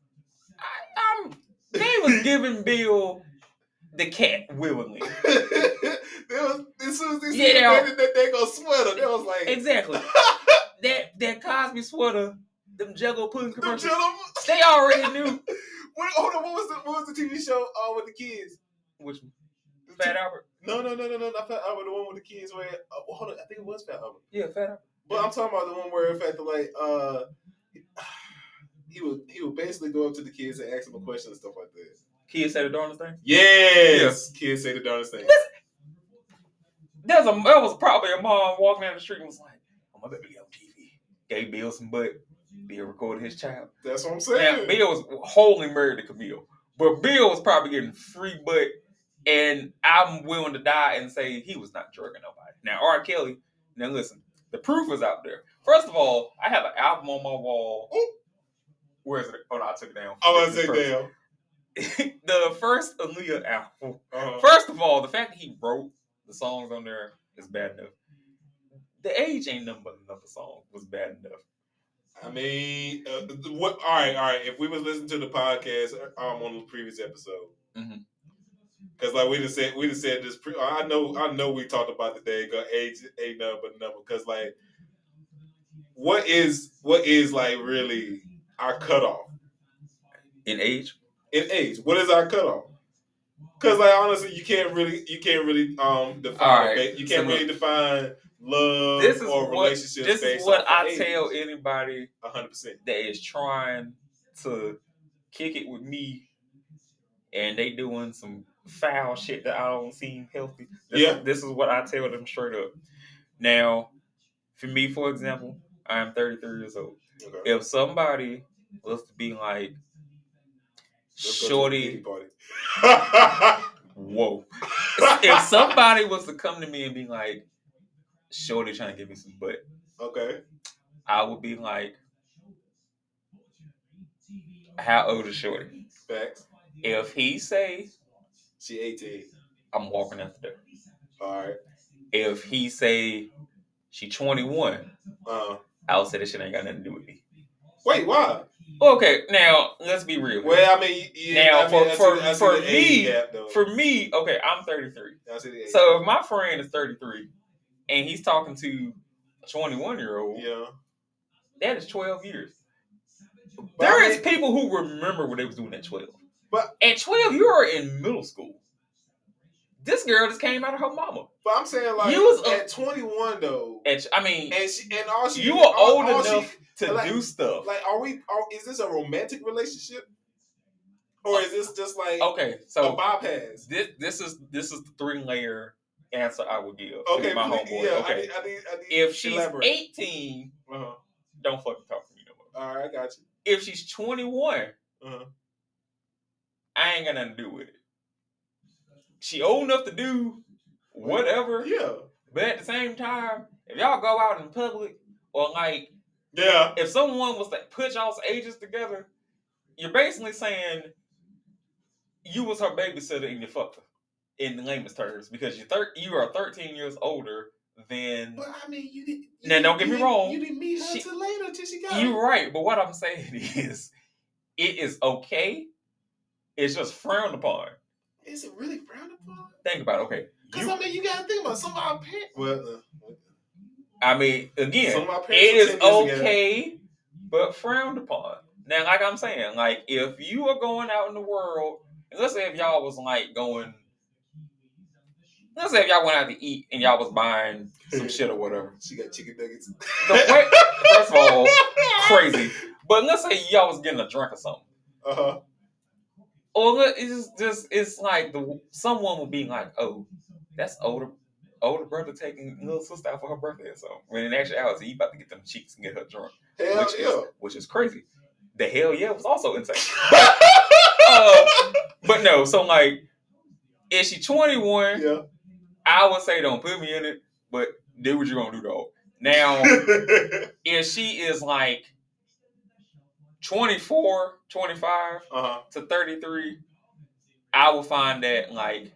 I, I'm. They was giving Bill the cat willingly. there was, as soon as they Yeah, said they all- that, that they go sweater, they was like, Exactly. that that Cosby sweater, them Juggle pudding the commercials. gentleman. They already knew. What, hold on, what was the what was the T V show uh, with the kids? Which The Fat T- Albert? No, no, no, no, no, not Fat Albert. The one with the kids where uh, well, hold on, I think it was Fat Albert. Yeah, Fat Albert. But I'm talking about the one where in fact like uh he would he would basically go up to the kids and ask them a question and stuff like that. Kids say the darndest thing. Yes, kids say the darndest thing. There's a there was probably a mom walking down the street and was like, "Oh, my baby on T V." Gave Bill some butt. Bill recorded his child. That's what I'm Now, saying. Bill was wholly married to Camille, but Bill was probably getting free butt, and I'm willing to die and say he was not drugging nobody. Now R. Kelly. Now listen, the proof is out there. First of all, I have an album on my wall. Where is it? Oh no, I took it down. I was It's gonna say first. damn. The first Aaliyah album. Uh-huh. First of all, the fact that he wrote the songs on there is bad enough. The age ain't nothing but another song was bad enough. I mean, uh, what? All right, all right. If we was listening to the podcast um, on the previous episode, Mhm. because like we just said, we just said this. Pre- I know, I know, we talked about the day ago. Age ain't nothing but number. Because like, what is what is like really our cutoff In age, in age? What is our cutoff? Because like honestly, you can't really, you can't really um define. All right, it. You can't so really look, define love this is or what relationships. this based is what off I of age. tell anybody A hundred percent. that is trying to kick it with me and they doing some foul shit that I don't seem healthy. This Yeah. is, this is what I tell them straight up. Now, for me, for example, I'm thirty-three years old. Okay. If somebody was to be like, Let's go to a shorty, pity party. whoa. If somebody was to come to me and be like, shorty trying to give me some butt, Okay. I would be like, how old is shorty? Facts. If he say She eighteen. I'm walking out the door. All right. If he say she twenty-one, Uh, I would say this shit ain't got nothing to do with me. wait, why? Okay, now let's be real. Well, I mean, yeah, now I mean, for I see, I see for, for the age me, gap, though. for me, okay, I'm thirty-three. I see the age So gap. if my friend is thirty-three and he's talking to a twenty-one year old, Yeah. that is twelve years. But There I is mean- people who remember what they was doing at twelve. But- at twelve, you are in middle school. This girl just came out of her mama. But I'm saying, like, You was a- at twenty-one, though, At, I mean, and she, and all she, you are all, old all enough she, to like- do stuff. like, are we? Are, is this a romantic relationship, or is this just like Okay, a so bypass? this this is this is the three layer answer I would give Okay, to my please, homeboy. yeah, okay, I need, I need, I need if she's elaborate. eighteen, Uh-huh. don't fucking talk to me no more. All right, I got you. If she's twenty-one, Uh-huh. I ain't got nothing to do with it. She old enough to do whatever, Yeah, but at the same time, if y'all go out in public or like yeah. if someone was to put y'all's ages together, you're basically saying you was her babysitter and you fucked her. In the lamest terms, because you're thir- you are thirteen years older than. But I mean, you didn't. You Now, don't get you me didn't- wrong. You didn't meet her She- till later, till she got. You're right, but what I'm saying is, it is okay. It's just frowned upon. Is it really frowned upon? Think about it. Okay, Because you- I mean, you gotta think about some of our parents. Well, uh, I mean, again, some of our parents it were is ten years together. okay, but frowned upon. Now, like I'm saying, like if you are going out in the world, and let's say if y'all was like going. Let's say if y'all went out to eat and y'all was buying some shit or whatever. She got chicken nuggets. The way, first of all, crazy. But let's say y'all was getting a drink or something. Uh huh. Or look, it's just, just it's like the someone will be like, oh, that's older older brother taking little sister out for her birthday or something. When in actuality, you about to get them cheeks and get her drunk. Hell which yeah. is which is crazy. The hell yeah was also insane. uh, but no, so like, is she twenty-one? Yeah. I would say don't put me in it, but do what you're gonna do though. Now, if she is like twenty-four, twenty-five uh-huh. to thirty-three, I would find that like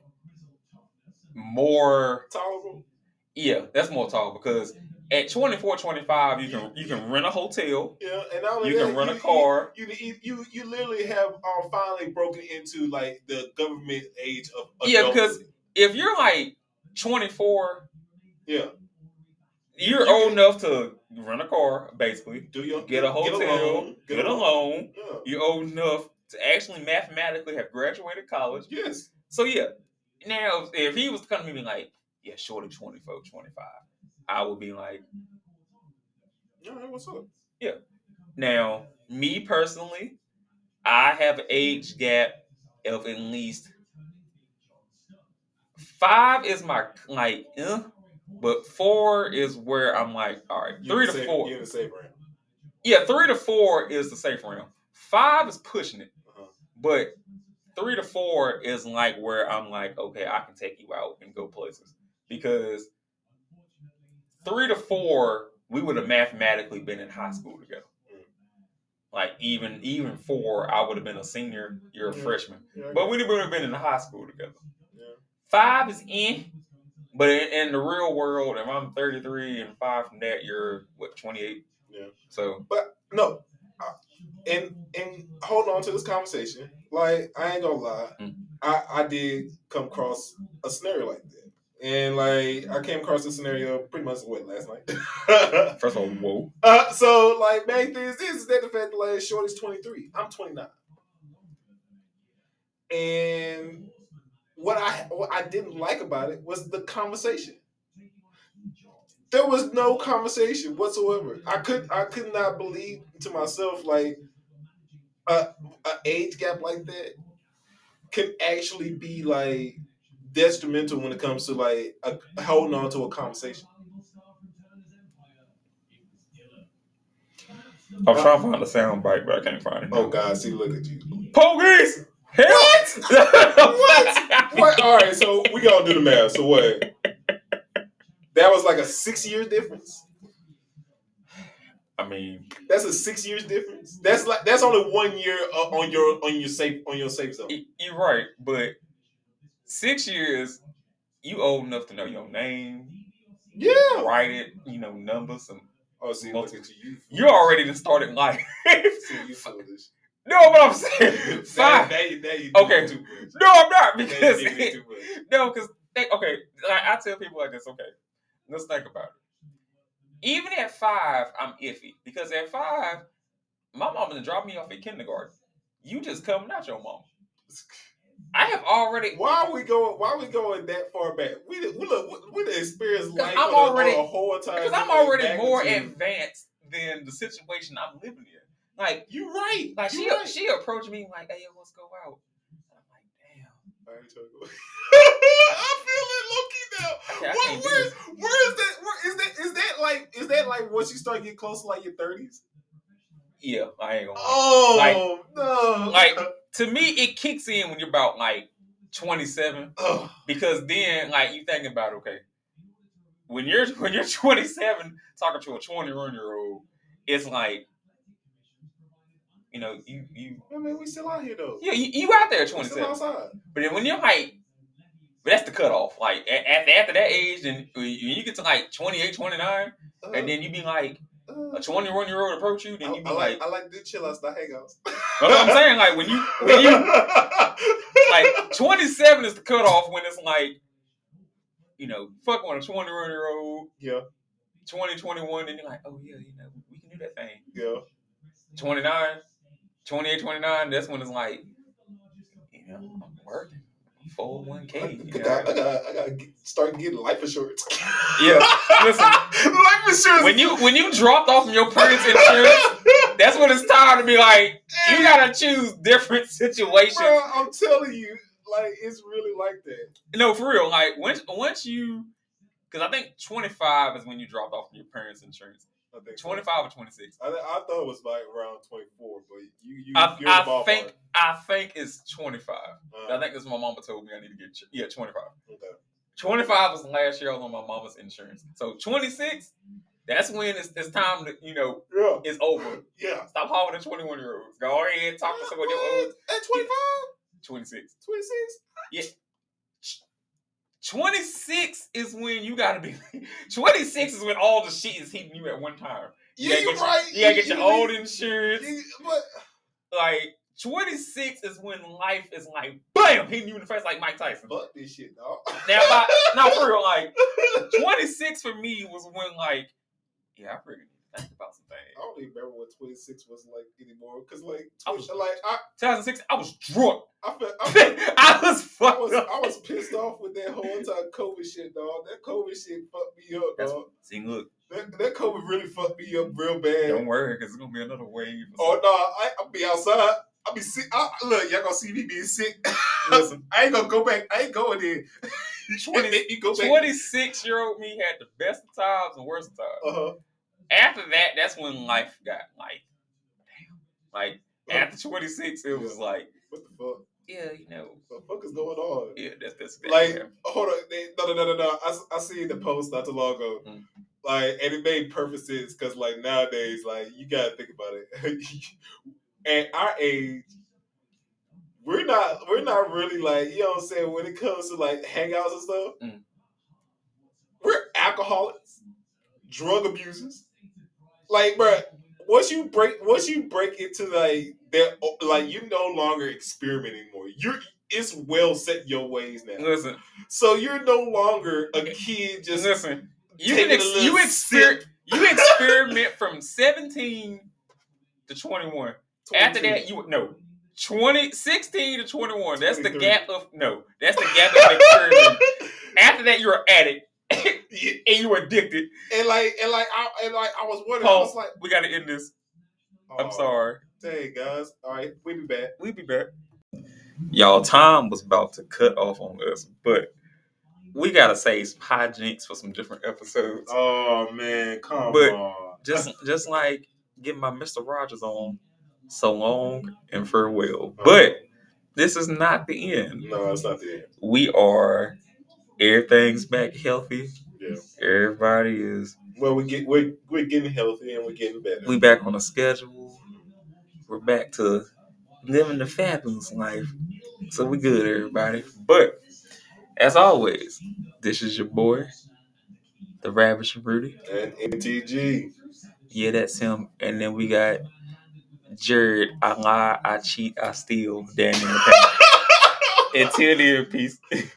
more Tolerable. yeah, that's more tall because at twenty-four, twenty-five you can you can rent a hotel, Yeah, and not only you that, can rent a you- car. You you you, you literally have uh, finally broken into like the government age of Yeah, adulthood. because if you're like twenty-four, yeah, you're You old can- enough to rent a car, basically. do your Get a hotel, get a loan, get a loan. Yeah. You're old enough to actually mathematically have graduated college. Yes. So yeah, now if he was coming to me like, yeah, shorty twenty-four, twenty-five, I would be like, All right, what's up? now me personally, I have an age gap of at least five is my like, uh, but four is where I'm like, all right, You three in to the four. Safe, you in the safe round. Yeah, three to four is the safe round. Five is pushing it, Uh-huh. but three to four is like where I'm like, okay, I can take you out and go places because three to four we would have mathematically been in high school together. Like even even four, I would have been a senior, you're a Yeah. freshman, Yeah, I but got we would have been in high school together. Yeah. Five is in, but in, in the real world, if I'm thirty-three and five from that, you're what twenty-eight. Yeah. So But no, I- and and hold on to this conversation. Like I ain't gonna lie, Mm. I I did come across a scenario like that, and like I came across this scenario pretty much what last night. first of all, whoa. uh, so like main thing is this is that the fact that like Shorty's twenty-three, I'm twenty-nine, and what I what I didn't like about it was the conversation. There was no conversation whatsoever. I could I could not believe to myself like a, a age gap like that. can actually be like detrimental when it comes to like a, holding on to a conversation. I'm uh, trying to find the sound bite, but I can't find it. Oh God, see, look at you. Police! Help! What? what? What? All right, so we gonna do the math. So what? That was like a six year difference. I mean, that's a six years difference. That's like that's only one year uh, on your on your safe on your safe zone. You're right, but six years, you old enough to know your name. Yeah, write it. You know numbers and. Oh, see, look at you. You already done started life. See, you foolish. No, but I'm saying five. Now, now you, now you okay. Too much. No, I'm not because too much. no, because okay, like, I tell people like this. Okay, let's think about it. Even at five, I'm iffy because at five, my mom done dropped me off at kindergarten. You just coming out your mom. I have already. Why are we going? Why are we going that far back? We we look we the experience life I'm already, a whole time. Because I'm already more advanced than the situation I'm living in. Like you right. Like you she right. she approached me like, "Hey, yo, let's go out." And I'm like, "Damn." I ain't trying to go. I feel it low key now. Okay, what, where, is, where is that? Where is that? Is that like? Is that like once you start getting close to like your thirties? Yeah, I ain't gonna. Oh like, no! Like to me, it kicks in when you're about like twenty-seven, oh. Because then like you thinking about okay, when you're when you're twenty-seven talking to a twenty-one year old, it's like you know you you. I mean, we still out here though. Yeah, you, you out there at twenty-seven. But then when you're like, but that's the cutoff. Like after after that age, and when you get to like twenty-eight, twenty-nine, uh, and then you be like. A twenty-one year old approach you, then you be I like, like, I like the chill outs, not hangouts. That's what I'm saying. Like when you, when you, like twenty-seven is the cutoff when it's like, you know, fuck on a twenty-one year old. Yeah. twenty, twenty-one, and you're like, oh yeah, you know, we can do that thing. Yeah. twenty-nine, twenty-eight, twenty-nine, that's when it's like, you know, I'm working. four oh one k. I, I got, I got, I got to start getting life insurance. Yeah, listen, life insurance. When you when you dropped off from your parents' insurance, that's when it's time to be like, you gotta choose different situations. Bro, I'm telling you, like it's really like that. No, for real. Like once once you, because I think twenty-five is when you dropped off from your parents' insurance. I think twenty-five so. Or twenty-six. I, I thought it was like around twenty-four, but you you. I, I think I think it's twenty-five. Uh, I think that's what my mama told me I need to get. Yeah, twenty-five. Okay. twenty-five was the last year I was on my mama's insurance. So twenty-six, that's when it's, it's time to you know yeah. it's over. Yeah. Stop holding the twenty-one year olds. Go ahead, talk to somebody else. At twenty-five. twenty-six. twenty-six. Yeah. twenty-six is when you gotta be. twenty-six is when all the shit is hitting you at one time. You yeah, you're your, right. You gotta get you, your old insurance. You, but like twenty-six is when life is like bam hitting you in the face like Mike Tyson. Fuck this shit, dog. Now, by, not for real. Like twenty-six for me was when like yeah, I really think about some things. I don't even remember what twenty-six was like anymore. Cause like, I was, like I, two thousand six, I was drunk. I, felt, I, felt, I was fucked I was, up. I was pissed off with that whole entire COVID shit, dog. That COVID shit fucked me up, That's, dog. See, look. That, that COVID really fucked me up real bad. Don't worry, cause it's gonna be another wave. Oh no, I, I'll be outside. I'll be sick. I, look, y'all gonna see me being sick. Listen, I ain't gonna go back. I ain't going in. twenty, make me go back. twenty-six year old me had the best of times and worst of times. Uh-huh. After that, that's when life got like, damn. Like after twenty-six, it was like, what the fuck? Yeah, you know, what the fuck is going on? Yeah, that's that's like. Yeah. Hold on, they, no, no, no, no, no. I I seen the post not too long ago. Mm. Like, and it made perfect sense because, like, nowadays, like, you gotta think about it. At our age, we're not, we're not really like, you know what I'm saying. When it comes to like hangouts and stuff, mm. we're alcoholics, drug abusers. Like, bro, once you break, once you break into like that, like, you no longer experiment anymore. You're, it's well set in your ways now. Listen, so you're no longer a kid. Just listen. You can ex- you, exper- you experiment from seventeen to twenty-one. twenty-two. After that, you no twenty, sixteen to twenty-one. That's the gap of no. That's the gap of experiment. After that, you're an addict and you're addicted. And like and like I and like I was wondering. Paul, I was like, we got to end this. Oh, I'm sorry. Dang guys. All right, we'll be back. We'll be back. Y'all, time was about to cut off on us, but we gotta save some hijinks for some different episodes. Oh man, come But on. just just like getting my Mister Rogers on, so long and farewell. Oh. But this is not the end. No, it's not the end. We are everything's back healthy. Yeah. Everybody is Well, we get we're we're getting healthy and we're getting better. we back on a schedule. We're back to living the fabulous life. So we good, everybody. But as always, this is your boy, the Ravish Rudy. And N T G. Yeah, that's him. And then we got Jared. I lie, I cheat, I steal. Daniel. Until then, peace.